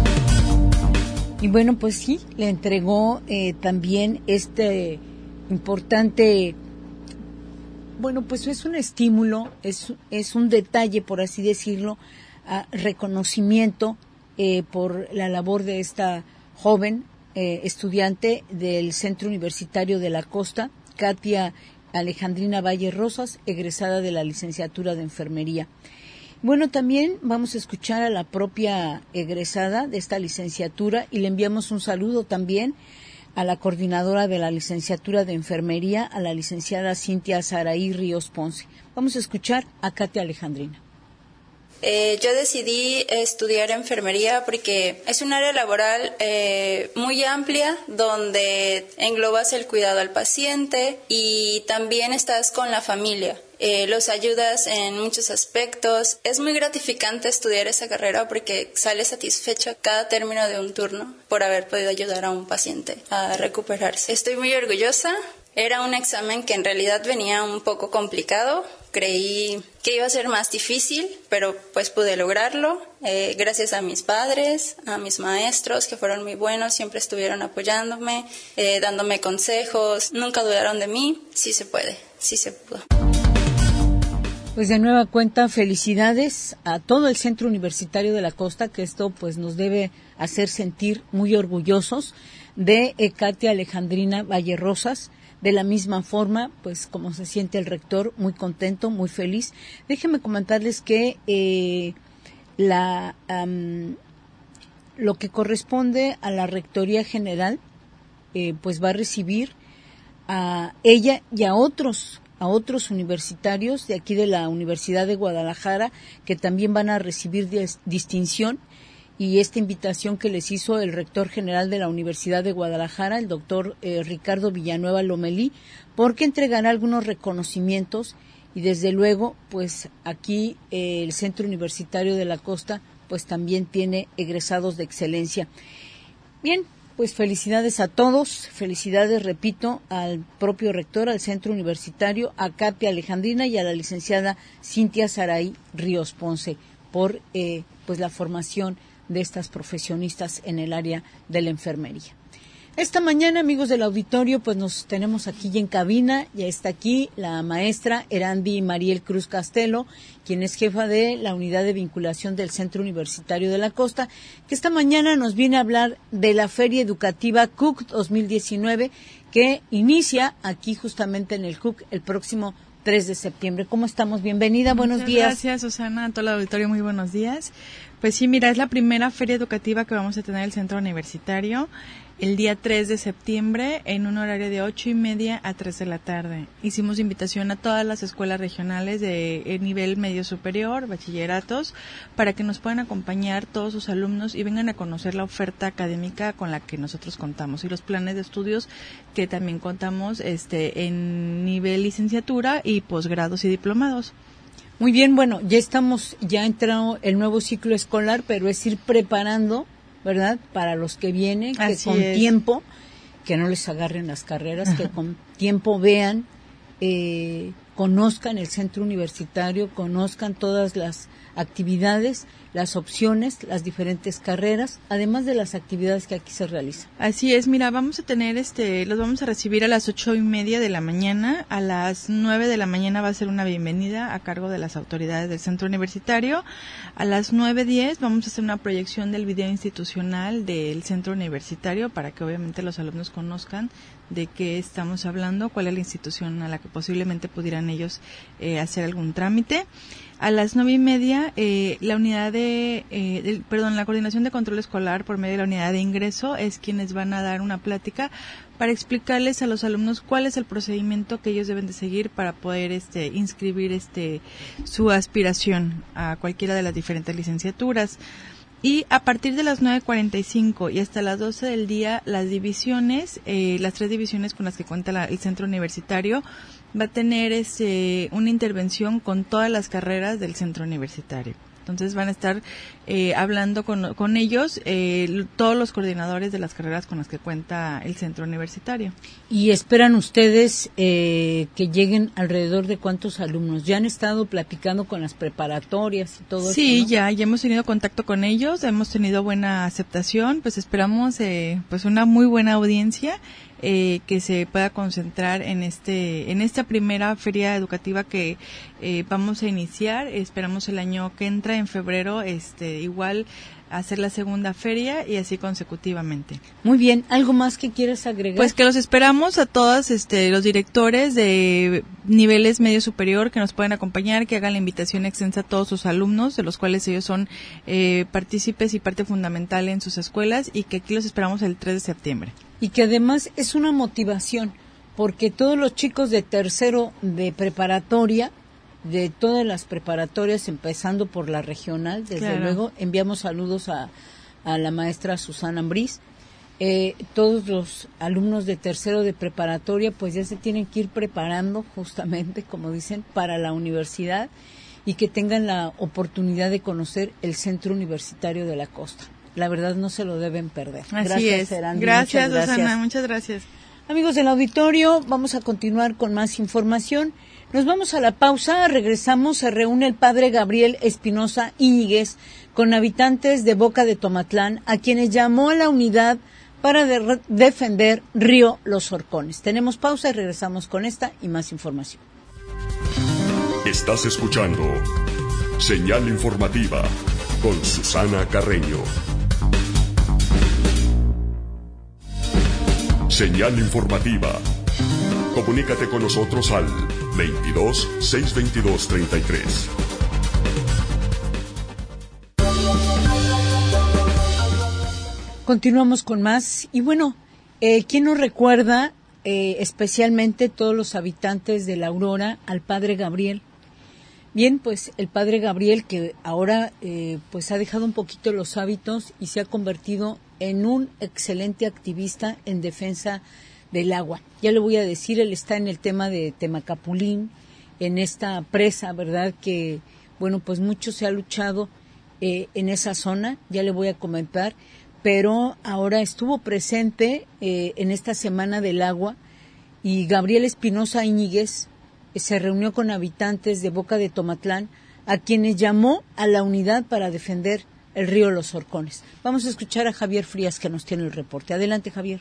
Y bueno, pues sí, le entregó también este importante, bueno, pues es un estímulo, es un detalle, por así decirlo, reconocimiento por la labor de esta joven estudiante del Centro Universitario de la Costa, Katia Alejandrina Valle Rosas, egresada de la licenciatura de Enfermería. Bueno, también vamos a escuchar a la propia egresada de esta licenciatura y le enviamos un saludo también a la coordinadora de la licenciatura de Enfermería, a la licenciada Cintia Saraí Ríos Ponce. Vamos a escuchar a Katia Alejandrina. Yo decidí estudiar enfermería porque es un área laboral muy amplia donde englobas el cuidado al paciente y también estás con la familia. Los ayudas en muchos aspectos. Es muy gratificante estudiar esa carrera porque sales satisfecho cada término de un turno por haber podido ayudar a un paciente a recuperarse. Estoy muy orgullosa. Era un examen que en realidad venía un poco complicado. Creí que iba a ser más difícil, pero pues pude lograrlo. Gracias a mis padres, a mis maestros que fueron muy buenos, siempre estuvieron apoyándome, dándome consejos. Nunca dudaron de mí. Sí se puede, sí se pudo. Pues de nueva cuenta, felicidades a todo el Centro Universitario de la Costa, que esto pues nos debe hacer sentir muy orgullosos de Katia Alejandrina Valle Rosas. De la misma forma, pues como se siente el rector, muy contento, muy feliz. Déjenme comentarles que lo que corresponde a la Rectoría General, pues va a recibir a ella y a otros universitarios de aquí de la Universidad de Guadalajara que también van a recibir distinción, y esta invitación que les hizo el rector general de la Universidad de Guadalajara, el doctor Ricardo Villanueva Lomelí, porque entregará algunos reconocimientos y desde luego pues aquí el Centro Universitario de la Costa pues también tiene egresados de excelencia. Bien, pues felicidades a todos, felicidades, repito, al propio rector, al Centro Universitario, a Katia Alejandrina y a la licenciada Cintia Saray Ríos Ponce por pues la formación de estas profesionistas en el área de la enfermería. Esta mañana, amigos del auditorio, pues nos tenemos aquí en cabina. Ya está aquí la maestra Erandi Mariel Cruz Castelo, quien es jefa de la unidad de vinculación del Centro Universitario de la Costa, que esta mañana nos viene a hablar de la Feria Educativa CUC 2019, que inicia aquí justamente en el CUC el próximo 3 de septiembre. ¿Cómo estamos? Bienvenida, buenos días. Gracias, Susana, a todo el auditorio, muy buenos días. Pues sí, mira, es la primera feria educativa que vamos a tener en el Centro Universitario el día 3 de septiembre en un horario de 8:30 a 3 de la tarde. Hicimos invitación a todas las escuelas regionales de nivel medio superior, bachilleratos, para que nos puedan acompañar todos sus alumnos y vengan a conocer la oferta académica con la que nosotros contamos y los planes de estudios que también contamos en nivel licenciatura y posgrados y diplomados. Muy bien, bueno, ya entrado el nuevo ciclo escolar, pero es ir preparando, ¿verdad?, para los que vienen, que con tiempo, que no les agarren las carreras, que con tiempo vean, conozcan el centro universitario, conozcan todas las actividades, las opciones, las diferentes carreras, además de las actividades que aquí se realizan. Así es, mira, vamos a tener los vamos a recibir a las 8:30 de la mañana, a las 9 de la mañana va a ser una bienvenida a cargo de las autoridades del centro universitario, a las 9:10 vamos a hacer una proyección del video institucional del centro universitario para que obviamente los alumnos conozcan de qué estamos hablando, cuál es la institución a la que posiblemente pudieran ellos hacer algún trámite. A las 9:30, la Coordinación de Control Escolar por medio de la unidad de ingreso es quienes van a dar una plática para explicarles a los alumnos cuál es el procedimiento que ellos deben de seguir para poder inscribir su aspiración a cualquiera de las diferentes licenciaturas. Y a partir de las 9:45 y hasta las 12 del día, las divisiones, las 3 divisiones con las que cuenta el centro universitario, va a tener una intervención con todas las carreras del centro universitario. Entonces van a estar hablando con ellos todos los coordinadores de las carreras con las que cuenta el centro universitario. ¿Y esperan ustedes que lleguen alrededor de cuántos alumnos? ¿Ya han estado platicando con las preparatorias y todo eso? Sí, ya hemos tenido contacto con ellos, hemos tenido buena aceptación, pues esperamos pues una muy buena audiencia que se pueda concentrar en esta primera feria educativa que vamos a iniciar. Esperamos el año que entra, en febrero, igual hacer la segunda feria y así consecutivamente. Muy bien, ¿algo más que quieras agregar? Pues que los esperamos a todos los directores de niveles medio superior que nos pueden acompañar, que hagan la invitación extensa a todos sus alumnos, de los cuales ellos son partícipes y parte fundamental en sus escuelas, y que aquí los esperamos el 3 de septiembre. Y que además es una motivación, porque todos los chicos de tercero de preparatoria de todas las preparatorias, empezando por la regional, desde luego. Enviamos saludos a la maestra Susana Ambriz. Todos los alumnos de tercero de preparatoria pues ya se tienen que ir preparando justamente, como dicen, para la universidad, y que tengan la oportunidad de conocer el Centro Universitario de la Costa. La verdad no se lo deben perder. Así es. Gracias, Susana, muchas gracias. Amigos del auditorio, vamos a continuar con más información. Nos vamos a la pausa, regresamos. Se reúne el padre Gabriel Espinosa Íñiguez con habitantes de Boca de Tomatlán, a quienes llamó a la unidad para defender Río Los Horcones. Tenemos pausa y regresamos con esta y más información. Estás escuchando Señal Informativa con Susana Carreño. Señal Informativa. Comunícate con nosotros al 22 622 33. Continuamos con más. Y bueno, ¿quién nos recuerda especialmente todos los habitantes de La Aurora al padre Gabriel? Bien, pues el padre Gabriel, que ahora pues ha dejado un poquito los hábitos y se ha convertido en un excelente activista en defensa del agua. Ya le voy a decir, él está en el tema de Temacapulín, en esta presa, ¿verdad? Que, bueno, pues mucho se ha luchado en esa zona, ya le voy a comentar, pero ahora estuvo presente en esta Semana del Agua, y Gabriel Espinosa Íñiguez se reunió con habitantes de Boca de Tomatlán, a quienes llamó a la unidad para defender el río Los Horcones. Vamos a escuchar a Javier Frías, que nos tiene el reporte. Adelante, Javier.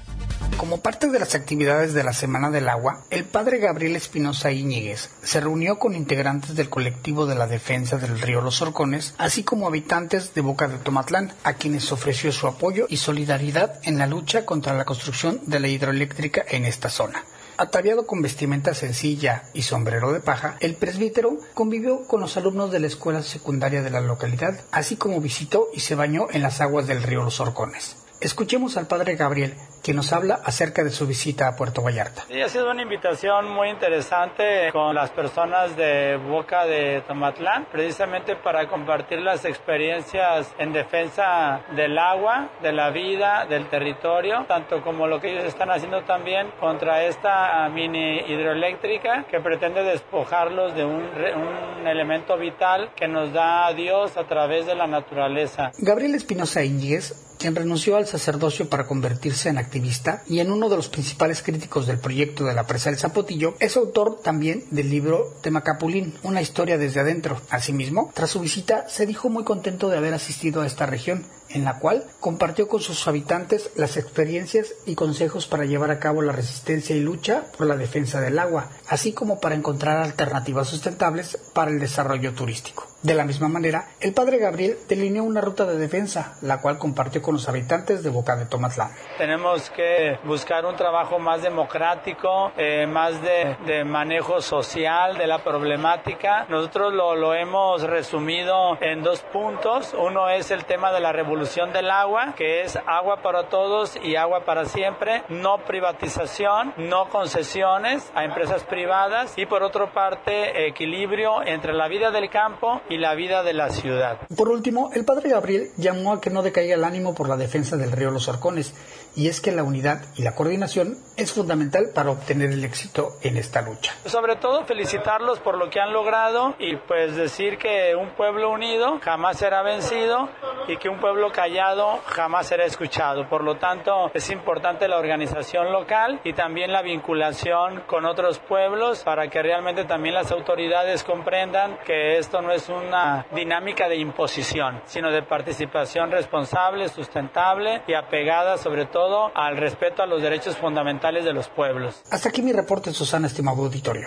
Como parte de las actividades de la Semana del Agua, el padre Gabriel Espinosa Íñiguez se reunió con integrantes del colectivo de la defensa del río Los Horcones, así como habitantes de Boca de Tomatlán, a quienes ofreció su apoyo y solidaridad en la lucha contra la construcción de la hidroeléctrica en esta zona. Ataviado con vestimenta sencilla y sombrero de paja, el presbítero convivió con los alumnos de la escuela secundaria de la localidad, así como visitó y se bañó en las aguas del río Los Horcones. Escuchemos al padre Gabriel, que nos habla acerca de su visita a Puerto Vallarta. Sí, ha sido una invitación muy interesante con las personas de Boca de Tomatlán, precisamente para compartir las experiencias en defensa del agua, de la vida, del territorio, tanto como lo que ellos están haciendo también contra esta mini hidroeléctrica que pretende despojarlos de un elemento vital que nos da Dios a través de la naturaleza. Gabriel Espinosa Íñiguez, quien renunció al sacerdocio para convertirse en activista y en uno de los principales críticos del proyecto de la presa del Zapotillo, es autor también del libro Temacapulín, una historia desde adentro. Asimismo, tras su visita, se dijo muy contento de haber asistido a esta región, en la cual compartió con sus habitantes las experiencias y consejos para llevar a cabo la resistencia y lucha por la defensa del agua, así como para encontrar alternativas sustentables para el desarrollo turístico. De la misma manera, el padre Gabriel delineó una ruta de defensa, la cual compartió con los habitantes de Boca de Tomatlán. Tenemos que buscar un trabajo más democrático, más de manejo social de la problemática. Nosotros lo hemos resumido en 2 puntos. Uno es el tema de la revolución del agua, que es agua para todos y agua para siempre, no privatización, no concesiones a empresas privadas, y por otra parte equilibrio entre la vida del campo y la vida de la ciudad. Por último, el padre Gabriel llamó a que no decaiga el ánimo por la defensa del río Los Horcones, y es que la unidad y la coordinación es fundamental para obtener el éxito en esta lucha. Sobre todo felicitarlos por lo que han logrado, y pues decir que un pueblo unido jamás será vencido y que un pueblo callado jamás será escuchado. Por lo tanto, es importante la organización local y también la vinculación con otros pueblos para que realmente también las autoridades comprendan que esto no es una dinámica de imposición, sino de participación responsable, sustentable y apegada sobre todo al respeto a los derechos fundamentales de los pueblos. Hasta aquí mi reporte, Susana, estimado auditorio.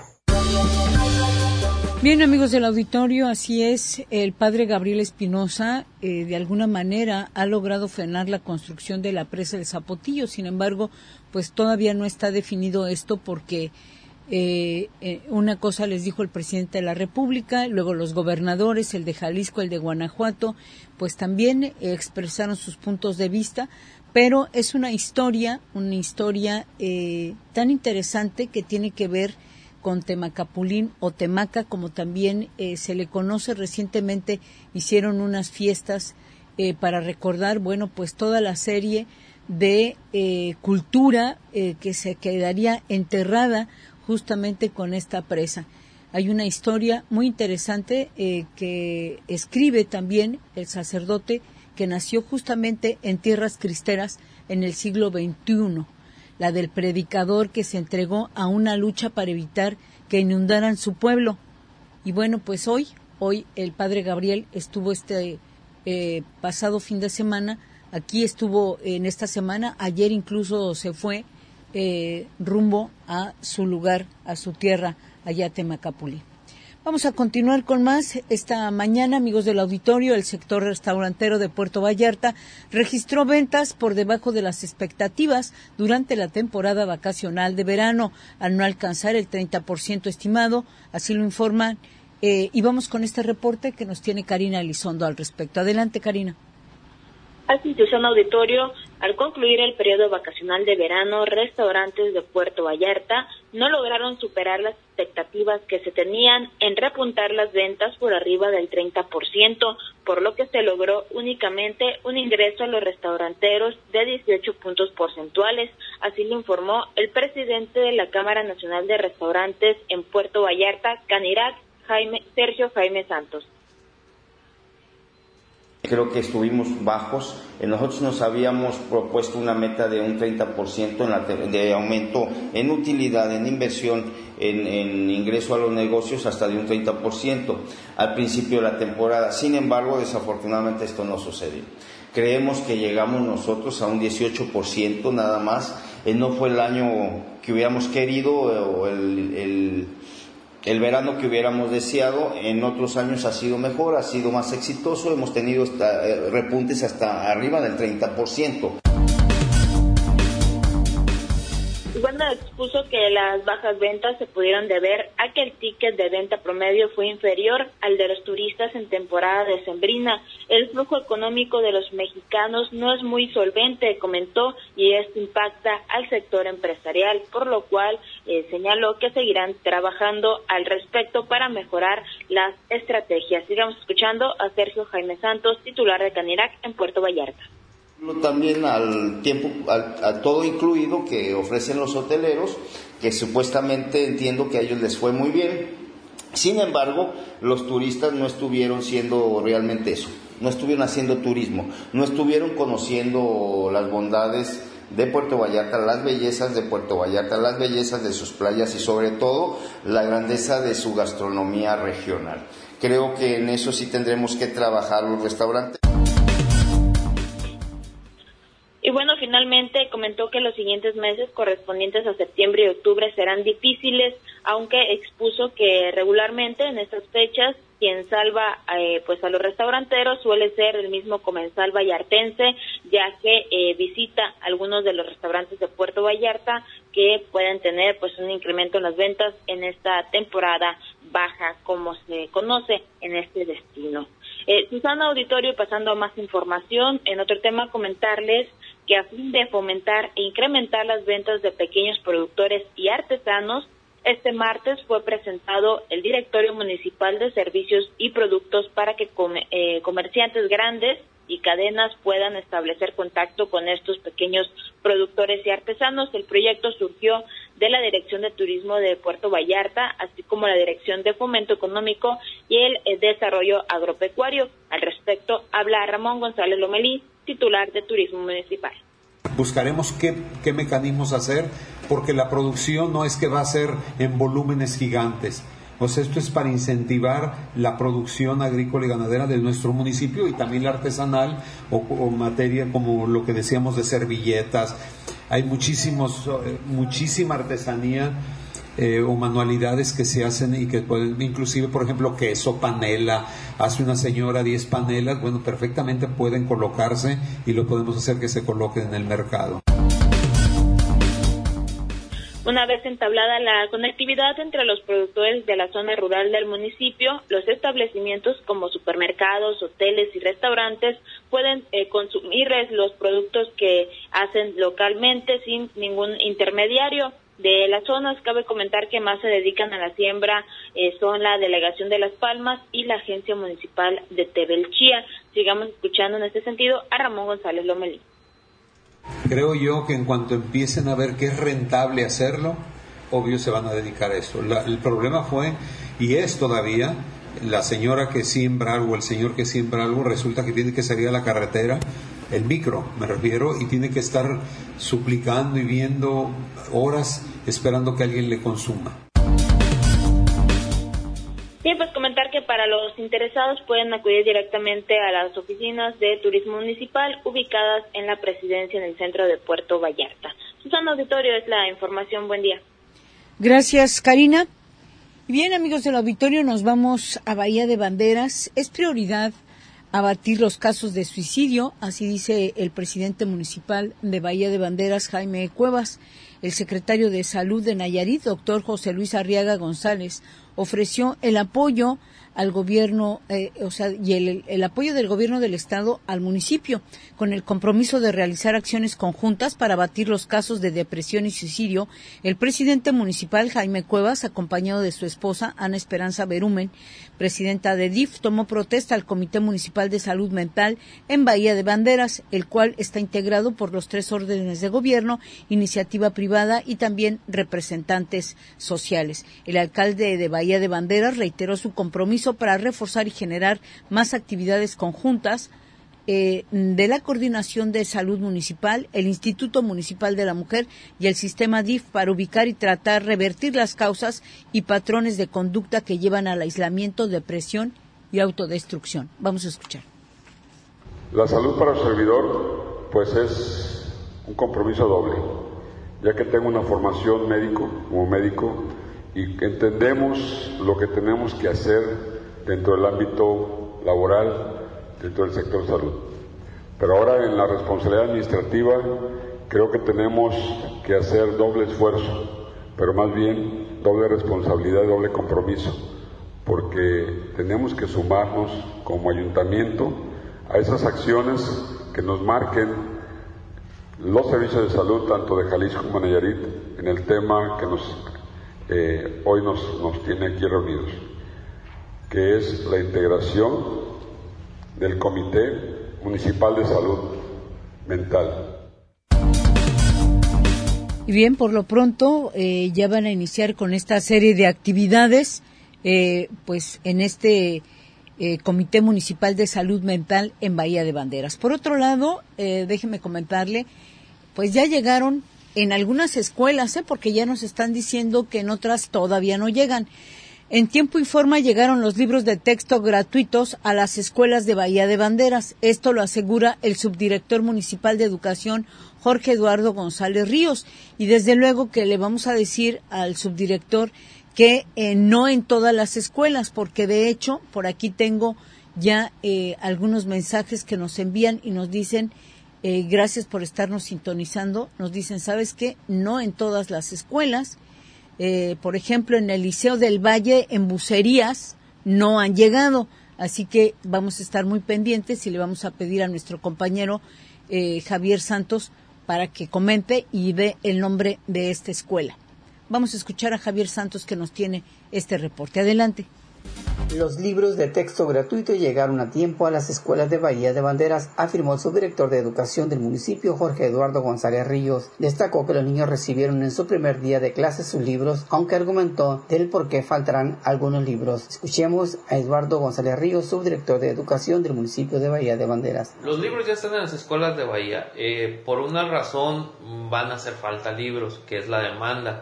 Bien, amigos del auditorio, así es, el padre Gabriel Espinosa de alguna manera ha logrado frenar la construcción de la presa del Zapotillo. Sin embargo, pues todavía no está definido esto, porque una cosa les dijo el presidente de la República, luego los gobernadores, el de Jalisco, el de Guanajuato, pues también expresaron sus puntos de vista, pero es una historia tan interesante que tiene que ver con Temacapulín o Temaca, como también se le conoce. Recientemente hicieron unas fiestas para recordar, bueno, pues toda la serie de cultura que se quedaría enterrada justamente con esta presa. Hay una historia muy interesante que escribe también el sacerdote que nació justamente en tierras cristeras en el siglo XXI, la del predicador que se entregó a una lucha para evitar que inundaran su pueblo. Y bueno, pues hoy el padre Gabriel estuvo pasado fin de semana, aquí estuvo en esta semana, ayer incluso se fue rumbo a su lugar, a su tierra, allá a Temacapulí. Vamos a continuar con más. Esta mañana, amigos del auditorio, el sector restaurantero de Puerto Vallarta registró ventas por debajo de las expectativas durante la temporada vacacional de verano, al no alcanzar el 30% estimado, así lo informan. Y vamos con este reporte que nos tiene Karina Elizondo al respecto. Adelante, Karina. Institución Auditorio, al concluir el periodo vacacional de verano, restaurantes de Puerto Vallarta no lograron superar las expectativas que se tenían en repuntar las ventas por arriba del 30%, por lo que se logró únicamente un ingreso a los restauranteros de 18 puntos porcentuales. Así lo informó el presidente de la Cámara Nacional de Restaurantes en Puerto Vallarta, Canirac, Sergio Jaime Santos. Creo que estuvimos bajos. Nosotros nos habíamos propuesto una meta de un 30% de aumento en utilidad, en inversión, en ingreso a los negocios, hasta de un 30% al principio de la temporada. Sin embargo, desafortunadamente esto no sucedió. Creemos que llegamos nosotros a un 18% nada más. No fue el año que hubiéramos querido o el verano que hubiéramos deseado. En otros años ha sido mejor, ha sido más exitoso, hemos tenido repuntes hasta arriba del 30%. Bueno, expuso que las bajas ventas se pudieron deber a que el ticket de venta promedio fue inferior al de los turistas en temporada decembrina. El flujo económico de los mexicanos no es muy solvente, comentó, y esto impacta al sector empresarial, por lo cual señaló que seguirán trabajando al respecto para mejorar las estrategias. Sigamos escuchando a Sergio Jaime Santos, titular de Canirac en Puerto Vallarta. También al tiempo, a todo incluido que ofrecen los hoteleros, que supuestamente entiendo que a ellos les fue muy bien. Sin embargo, los turistas no estuvieron siendo realmente eso, no estuvieron haciendo turismo, no estuvieron conociendo las bondades de Puerto Vallarta, las bellezas de Puerto Vallarta, las bellezas de sus playas y sobre todo la grandeza de su gastronomía regional. Creo que en eso sí tendremos que trabajar los restaurantes. Y bueno, finalmente comentó que los siguientes meses correspondientes a septiembre y octubre serán difíciles, aunque expuso que regularmente en estas fechas quien salva pues a los restauranteros suele ser el mismo comensal vallartense, ya que visita algunos de los restaurantes de Puerto Vallarta que pueden tener pues un incremento en las ventas en esta temporada baja, como se conoce en este destino. Susana Auditorio, pasando a más información, en otro tema comentarles que a fin de fomentar e incrementar las ventas de pequeños productores y artesanos, este martes fue presentado el Directorio Municipal de Servicios y Productos para que comerciantes grandes y cadenas puedan establecer contacto con estos pequeños productores y artesanos. El proyecto surgió de la Dirección de Turismo de Puerto Vallarta, así como la Dirección de Fomento Económico y el Desarrollo Agropecuario. Al respecto, habla Ramón González Lomelí, titular de Turismo Municipal. Buscaremos qué mecanismos hacer, porque la producción no es que va a ser en volúmenes gigantes. O sea, esto es para incentivar la producción agrícola y ganadera de nuestro municipio y también la artesanal o materia como lo que decíamos de servilletas. Hay muchísima artesanía o manualidades que se hacen y que pueden, inclusive, por ejemplo, queso, panela, hace una señora 10 panelas, bueno, perfectamente pueden colocarse y lo podemos hacer que se coloquen en el mercado. Una vez entablada la conectividad entre los productores de la zona rural del municipio, los establecimientos como supermercados, hoteles y restaurantes pueden consumir los productos que hacen localmente sin ningún intermediario. de las zonas. Cabe comentar que más se dedican a la siembra son la Delegación de Las Palmas y la Agencia Municipal de Tebelchía. Sigamos escuchando en este sentido a Ramón González Lomelí. Creo yo que en cuanto empiecen a ver que es rentable hacerlo, obvio se van a dedicar a eso. El problema fue, y es todavía, la señora que siembra algo, el señor que siembra algo, resulta que tiene que salir a la carretera, el micro me refiero, y tiene que estar suplicando y viendo horas esperando que alguien le consuma. Bien, pues comentar que para los interesados pueden acudir directamente a las oficinas de Turismo Municipal ubicadas en la Presidencia en el centro de Puerto Vallarta. Susana Auditorio, es la información. Buen día. Gracias, Karina. Bien, amigos del auditorio, nos vamos a Bahía de Banderas. Es prioridad abatir los casos de suicidio, así dice el presidente municipal de Bahía de Banderas, Jaime Cuevas. El secretario de Salud de Nayarit, doctor José Luis Arriaga González, ofreció el apoyo al gobierno, y el apoyo del gobierno del estado al municipio, con el compromiso de realizar acciones conjuntas para abatir los casos de depresión y suicidio. El presidente municipal, Jaime Cuevas, acompañado de su esposa, Ana Esperanza Berumen, presidenta de DIF, tomó protesta al Comité Municipal de Salud Mental en Bahía de Banderas, el cual está integrado por los 3 órdenes de gobierno, iniciativa privada y también representantes sociales. El alcalde de Bahía de Banderas reiteró su compromiso para reforzar y generar más actividades conjuntas de la Coordinación de Salud Municipal, el Instituto Municipal de la Mujer y el Sistema DIF para ubicar y tratar revertir las causas y patrones de conducta que llevan al aislamiento, depresión y autodestrucción. Vamos a escuchar. La salud para el servidor, pues es un compromiso doble, ya que tengo una formación como médico, y entendemos lo que tenemos que hacer dentro del ámbito laboral, dentro del sector salud. Pero ahora en la responsabilidad administrativa creo que tenemos que hacer doble esfuerzo, pero más bien doble responsabilidad y doble compromiso, porque tenemos que sumarnos como ayuntamiento a esas acciones que nos marquen los servicios de salud, tanto de Jalisco como de Nayarit, en el tema que hoy nos tiene aquí reunidos, que es la integración del Comité Municipal de Salud Mental. Y bien, por lo pronto ya van a iniciar con esta serie de actividades, pues en este Comité Municipal de Salud Mental en Bahía de Banderas. Por otro lado, déjeme comentarle, pues ya llegaron en algunas escuelas, porque ya nos están diciendo que en otras todavía no llegan. En tiempo y forma llegaron los libros de texto gratuitos a las escuelas de Bahía de Banderas. Esto lo asegura el subdirector municipal de Educación, Jorge Eduardo González Ríos. Y desde luego que le vamos a decir al subdirector que no en todas las escuelas, porque de hecho por aquí tengo ya algunos mensajes que nos envían y nos dicen, gracias por estarnos sintonizando, nos dicen, ¿sabes qué? No en todas las escuelas. Por ejemplo, en el Liceo del Valle, en Bucerías, no han llegado. Así que vamos a estar muy pendientes y le vamos a pedir a nuestro compañero Javier Santos para que comente y dé el nombre de esta escuela. Vamos a escuchar a Javier Santos que nos tiene este reporte. Adelante. Los libros de texto gratuito llegaron a tiempo a las escuelas de Bahía de Banderas, afirmó el subdirector de Educación del municipio, Jorge Eduardo González Ríos. Destacó que los niños recibieron en su primer día de clases sus libros, aunque argumentó del por qué faltarán algunos libros. Escuchemos a Eduardo González Ríos, subdirector de Educación del municipio de Bahía de Banderas. Los libros ya están en las escuelas de Bahía. Por una razón van a hacer falta libros, que es la demanda.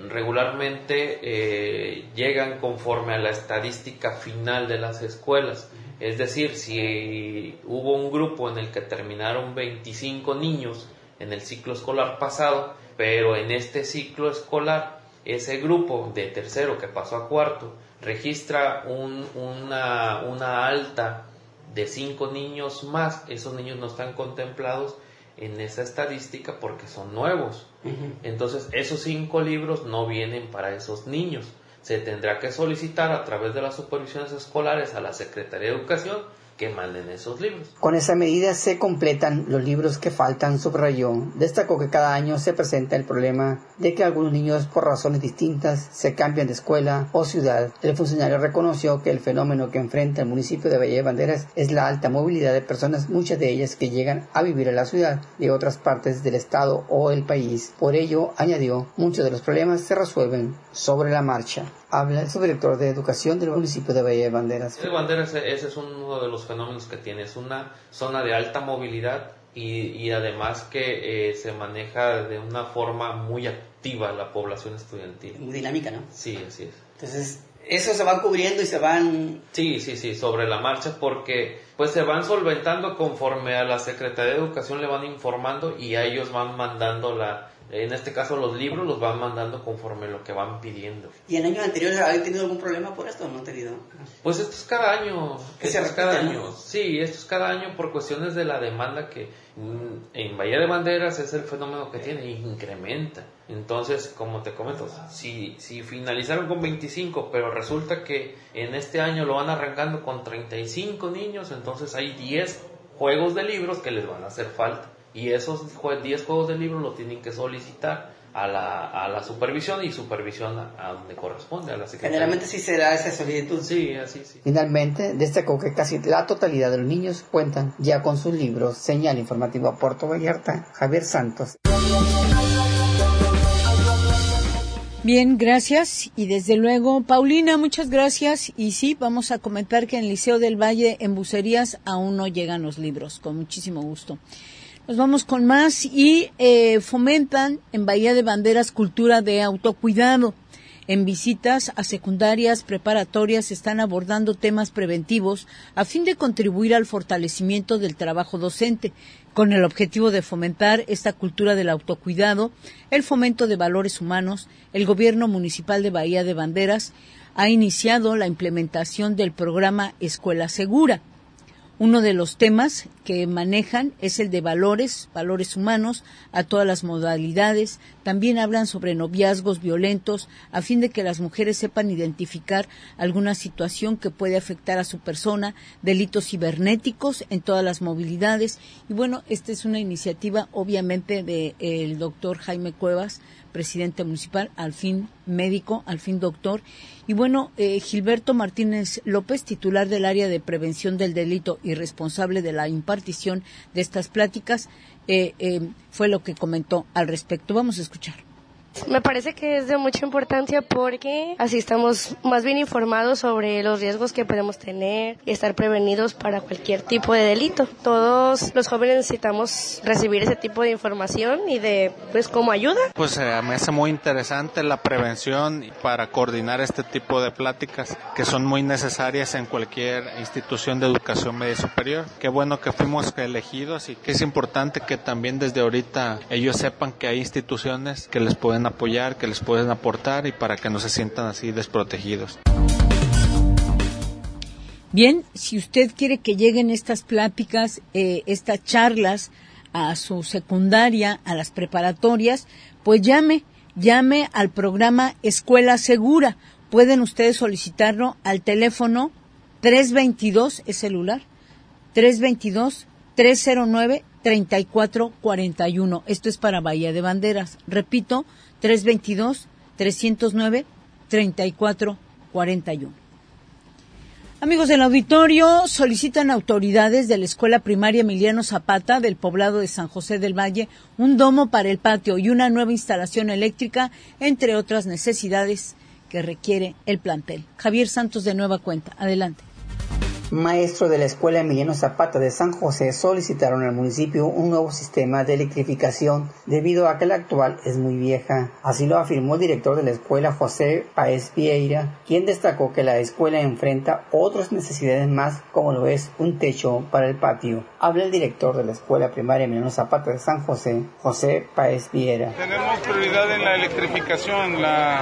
Regularmente llegan conforme a la estadística final de las escuelas, es decir, si hubo un grupo en el que terminaron 25 niños en el ciclo escolar pasado, pero en este ciclo escolar ese grupo de tercero que pasó a cuarto registra una alta de 5 niños más, esos niños no están contemplados en esa estadística porque son nuevos. Entonces esos 5 libros no vienen para esos niños. Se tendrá que solicitar a través de las supervisiones escolares a la Secretaría de Educación que manden esos libros. Con esa medida se completan los libros que faltan, subrayó. Destacó que cada año se presenta el problema de que algunos niños, por razones distintas, se cambian de escuela o ciudad. El funcionario reconoció que el fenómeno que enfrenta el municipio de Bahía de Banderas es la alta movilidad de personas, muchas de ellas que llegan a vivir a la ciudad de otras partes del estado o el país. Por ello, añadió, muchos de los problemas se resuelven sobre la marcha. Habla el subdirector de Educación del municipio de Bahía de Banderas. Banderas, ese es uno de los fenómenos que tiene, es una zona de alta movilidad y además que se maneja de una forma muy activa la población estudiantil. Muy dinámica, ¿no? Sí, así es. Entonces, eso se va cubriendo y se van... Sí, sobre la marcha, porque pues se van solventando conforme a la Secretaría de Educación le van informando y a ellos van mandando en este caso los libros los van mandando conforme lo que van pidiendo. ¿Y en años anteriores habéis tenido algún problema por esto o no han tenido? Pues esto es cada año. Esto es cada año. Sí, esto es cada año por cuestiones de la demanda que en Bahía de Banderas es el fenómeno que tiene, incrementa. Entonces, como te comento, si finalizaron con 25, pero resulta que en este año lo van arrancando con 35 niños, entonces hay 10 juegos de libros que les van a hacer falta. Y esos 10 juegos de libros lo tienen que solicitar a la supervisión y supervisión a donde corresponde, a la Secretaría. Generalmente sí se da esa solicitud. Sí, así sí. Finalmente, destacó que casi la totalidad de los niños cuentan ya con sus libros. Señal informativa Puerto Vallarta, Javier Santos. Bien, gracias. Y desde luego, Paulina, muchas gracias. Y sí, vamos a comentar que en el Liceo del Valle, en Bucerías, aún no llegan los libros. Con muchísimo gusto. Nos vamos con más y fomentan en Bahía de Banderas cultura de autocuidado. En visitas a secundarias preparatorias están abordando temas preventivos a fin de contribuir al fortalecimiento del trabajo docente, con el objetivo de fomentar esta cultura del autocuidado, el fomento de valores humanos. El Gobierno Municipal de Bahía de Banderas ha iniciado la implementación del programa Escuela Segura. Uno de los temas que manejan es el de valores humanos a todas las modalidades. También hablan sobre noviazgos violentos a fin de que las mujeres sepan identificar alguna situación que puede afectar a su persona, delitos cibernéticos en todas las movilidades. Y bueno, esta es una iniciativa obviamente del doctor Jaime Cuevas, presidente municipal, al fin médico, al fin doctor. Y bueno, Gilberto Martínez López, titular del área de prevención del delito y responsable de la impartición de estas pláticas, fue lo que comentó al respecto. Vamos a escuchar. Me parece que es de mucha importancia porque así estamos más bien informados sobre los riesgos que podemos tener y estar prevenidos para cualquier tipo de delito. Todos los jóvenes necesitamos recibir ese tipo de información y de, pues, como ayuda. Pues me hace muy interesante la prevención para coordinar este tipo de pláticas que son muy necesarias en cualquier institución de educación media superior. Qué bueno que fuimos elegidos y que es importante que también desde ahorita ellos sepan que hay instituciones que les pueden apoyar, que les pueden aportar y para que no se sientan así desprotegidos. Bien, si usted quiere que lleguen estas pláticas, estas charlas a su secundaria, a las preparatorias, pues llame al programa Escuela Segura. Pueden ustedes solicitarlo al teléfono 322, es celular, 322-309-3441. Esto es para Bahía de Banderas. Repito, 322-309-3441. Amigos del auditorio, solicitan autoridades de la Escuela Primaria Emiliano Zapata del poblado de San José del Valle un domo para el patio y una nueva instalación eléctrica, entre otras necesidades que requiere el plantel. Javier Santos de Nueva Cuenta. Adelante. Maestros de la Escuela Emiliano Zapata de San José solicitaron al municipio un nuevo sistema de electrificación debido a que la actual es muy vieja. Así lo afirmó el director de la escuela, José Páez Vieira, quien destacó que la escuela enfrenta otras necesidades más, como lo es un techo para el patio. Habla el director de la Escuela Primaria Emiliano Zapata de San José, José Páez Vieira. Tenemos prioridad en la electrificación,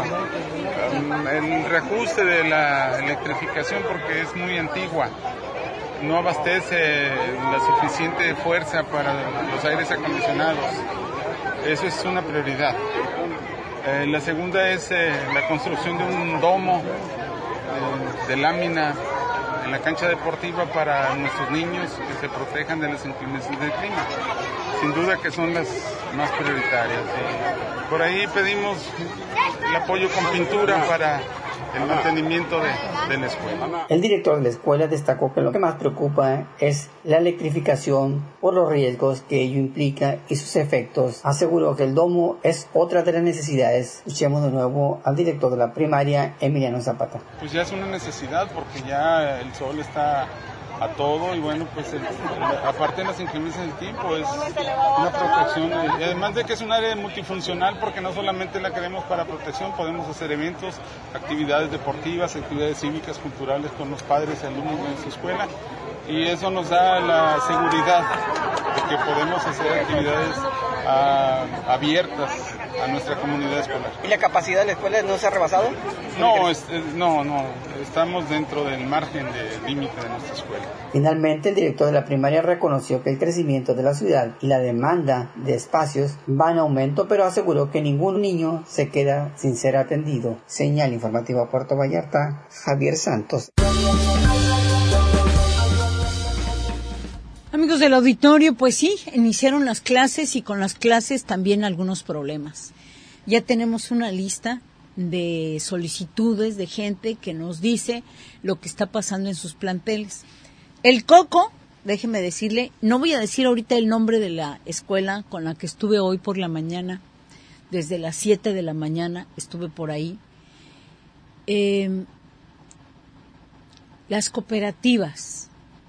el reajuste de la electrificación porque es muy antigua. No abastece la suficiente fuerza para los aires acondicionados. Eso es una prioridad. La segunda es la construcción de un domo de lámina la cancha deportiva para nuestros niños que se protejan de las inclemencias del clima. Sin duda que son las más prioritarias. Por ahí pedimos el apoyo con pintura para el mantenimiento de la escuela. El director de la escuela destacó que lo que más preocupa es la electrificación por los riesgos que ello implica y sus efectos. Aseguró que el domo es otra de las necesidades. Escuchemos de nuevo al director de la primaria, Emiliano Zapata. Pues ya es una necesidad porque ya el sol está a todo y bueno, pues aparte de las inclemencias del tiempo es una protección, y además de que es un área multifuncional porque no solamente la queremos para protección, podemos hacer eventos, actividades deportivas, actividades cívicas, culturales con los padres y alumnos de su escuela, y eso nos da la seguridad de que podemos hacer actividades abiertas a nuestra comunidad escolar. ¿Y la capacidad de la escuela no se ha rebasado? No, estamos dentro del margen de límite de nuestra escuela. Finalmente, el director de la primaria reconoció que el crecimiento de la ciudad y la demanda de espacios va en aumento, pero aseguró que ningún niño se queda sin ser atendido. Señal informativa Puerto Vallarta, Javier Santos. Amigos del auditorio, pues sí, iniciaron las clases y con las clases también algunos problemas. Ya tenemos una lista de solicitudes de gente que nos dice lo que está pasando en sus planteles. El Coco, déjeme decirle, no voy a decir ahorita el nombre de la escuela con la que estuve hoy por la mañana, desde las 7 de la mañana estuve por ahí. Las cooperativas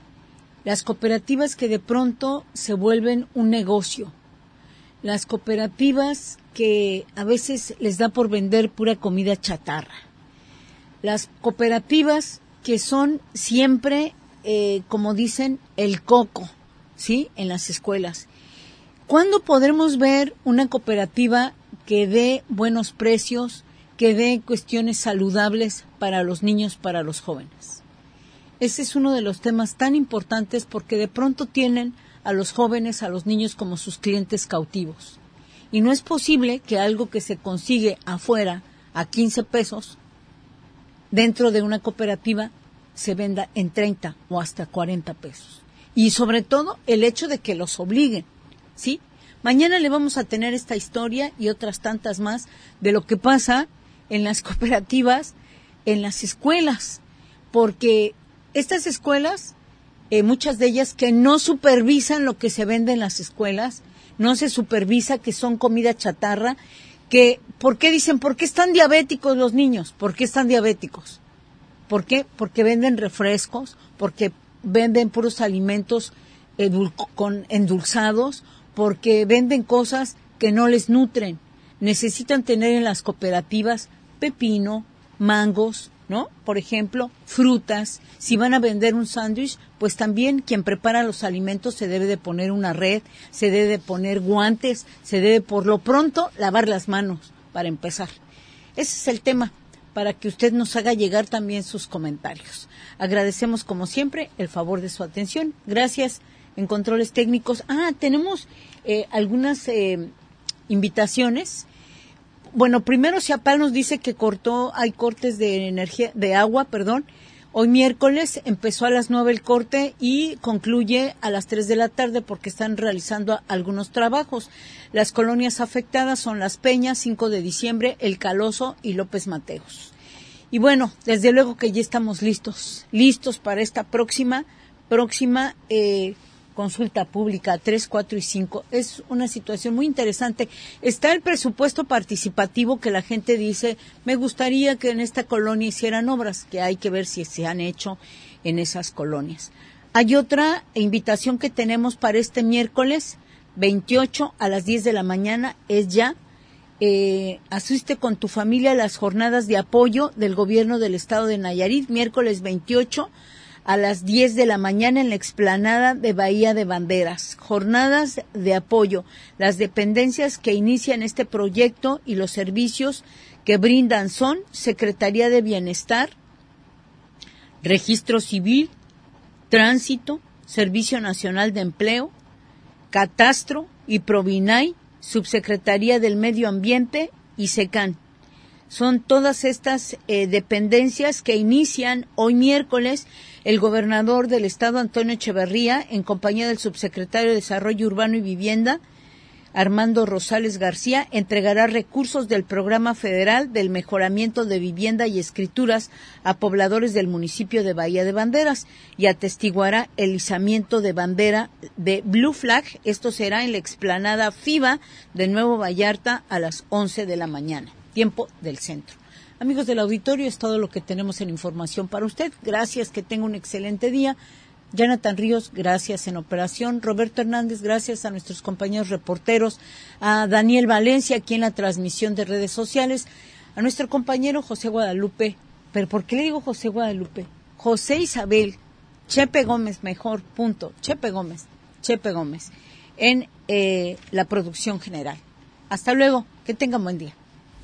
que de pronto se vuelven un negocio, las cooperativas que a veces les da por vender pura comida chatarra, las cooperativas que son siempre, como dicen, el coco, ¿sí?, en las escuelas. ¿Cuándo podremos ver una cooperativa que dé buenos precios, que dé cuestiones saludables para los niños, para los jóvenes? Ese es uno de los temas tan importantes porque de pronto tienen a los jóvenes, a los niños como sus clientes cautivos. Y no es posible que algo que se consigue afuera a 15 pesos, dentro de una cooperativa, se venda en 30 o hasta 40 pesos. Y sobre todo el hecho de que los obliguen, ¿sí? Mañana le vamos a tener esta historia y otras tantas más de lo que pasa en las cooperativas, en las escuelas, porque estas escuelas, muchas de ellas que no supervisan lo que se vende en las escuelas, no se supervisa que son comida chatarra, que, ¿por qué dicen? ¿Por qué están diabéticos los niños? ¿Por qué están diabéticos? ¿Por qué? Porque venden refrescos, porque venden puros alimentos endulzados, porque venden cosas que no les nutren. Necesitan tener en las cooperativas pepino, mangos, ¿no? Por ejemplo, frutas. Si van a vender un sándwich, pues también quien prepara los alimentos se debe de poner una red, se debe de poner guantes, se debe por lo pronto lavar las manos para empezar. Ese es el tema, para que usted nos haga llegar también sus comentarios. Agradecemos como siempre el favor de su atención. Gracias en controles técnicos. Tenemos algunas invitaciones. Bueno, primero Ciapal nos dice que hay cortes de energía, de agua. Hoy miércoles empezó a las 9 el corte y concluye a las 3 de la tarde porque están realizando algunos trabajos. Las colonias afectadas son Las Peñas, 5 de diciembre, El Caloso y López Mateos. Y bueno, desde luego que ya estamos listos para esta próxima consulta pública 3, 4 y 5. Es una situación muy interesante. Está el presupuesto participativo que la gente dice, me gustaría que en esta colonia hicieran obras, que hay que ver si se han hecho en esas colonias. Hay otra invitación que tenemos para este miércoles 28 a las 10 de la mañana, es ya. Asiste con tu familia a las jornadas de apoyo del gobierno del estado de Nayarit, miércoles 28 a las 10 de la mañana en la explanada de Bahía de Banderas. Jornadas de apoyo. Las dependencias que inician este proyecto y los servicios que brindan son Secretaría de Bienestar, Registro Civil, Tránsito, Servicio Nacional de Empleo, Catastro y Provinay, Subsecretaría del Medio Ambiente y SECAN. Son todas estas dependencias que inician hoy miércoles. El gobernador del estado, Antonio Echeverría, en compañía del subsecretario de Desarrollo Urbano y Vivienda, Armando Rosales García, entregará recursos del Programa Federal del Mejoramiento de Vivienda y Escrituras a pobladores del municipio de Bahía de Banderas y atestiguará el izamiento de bandera de Blue Flag. Esto será en la explanada FIBA de Nuevo Vallarta a las 11 de la mañana, tiempo del centro. Amigos del auditorio, es todo lo que tenemos en información para usted. Gracias, que tenga un excelente día. Jonathan Ríos, gracias en operación. Roberto Hernández, gracias a nuestros compañeros reporteros, a Daniel Valencia aquí en la transmisión de redes sociales, a nuestro compañero José Guadalupe. ¿Pero por qué le digo José Guadalupe? José Isabel, Chepe Gómez, mejor, punto. Chepe Gómez, en la producción general. Hasta luego, que tengan buen día.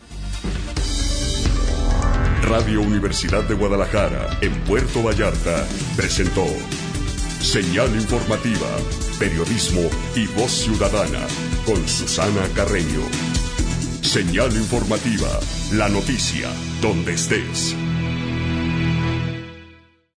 Radio Universidad de Guadalajara, en Puerto Vallarta, presentó Señal Informativa, Periodismo y Voz Ciudadana, con Susana Carreño. Señal Informativa, la noticia, donde estés.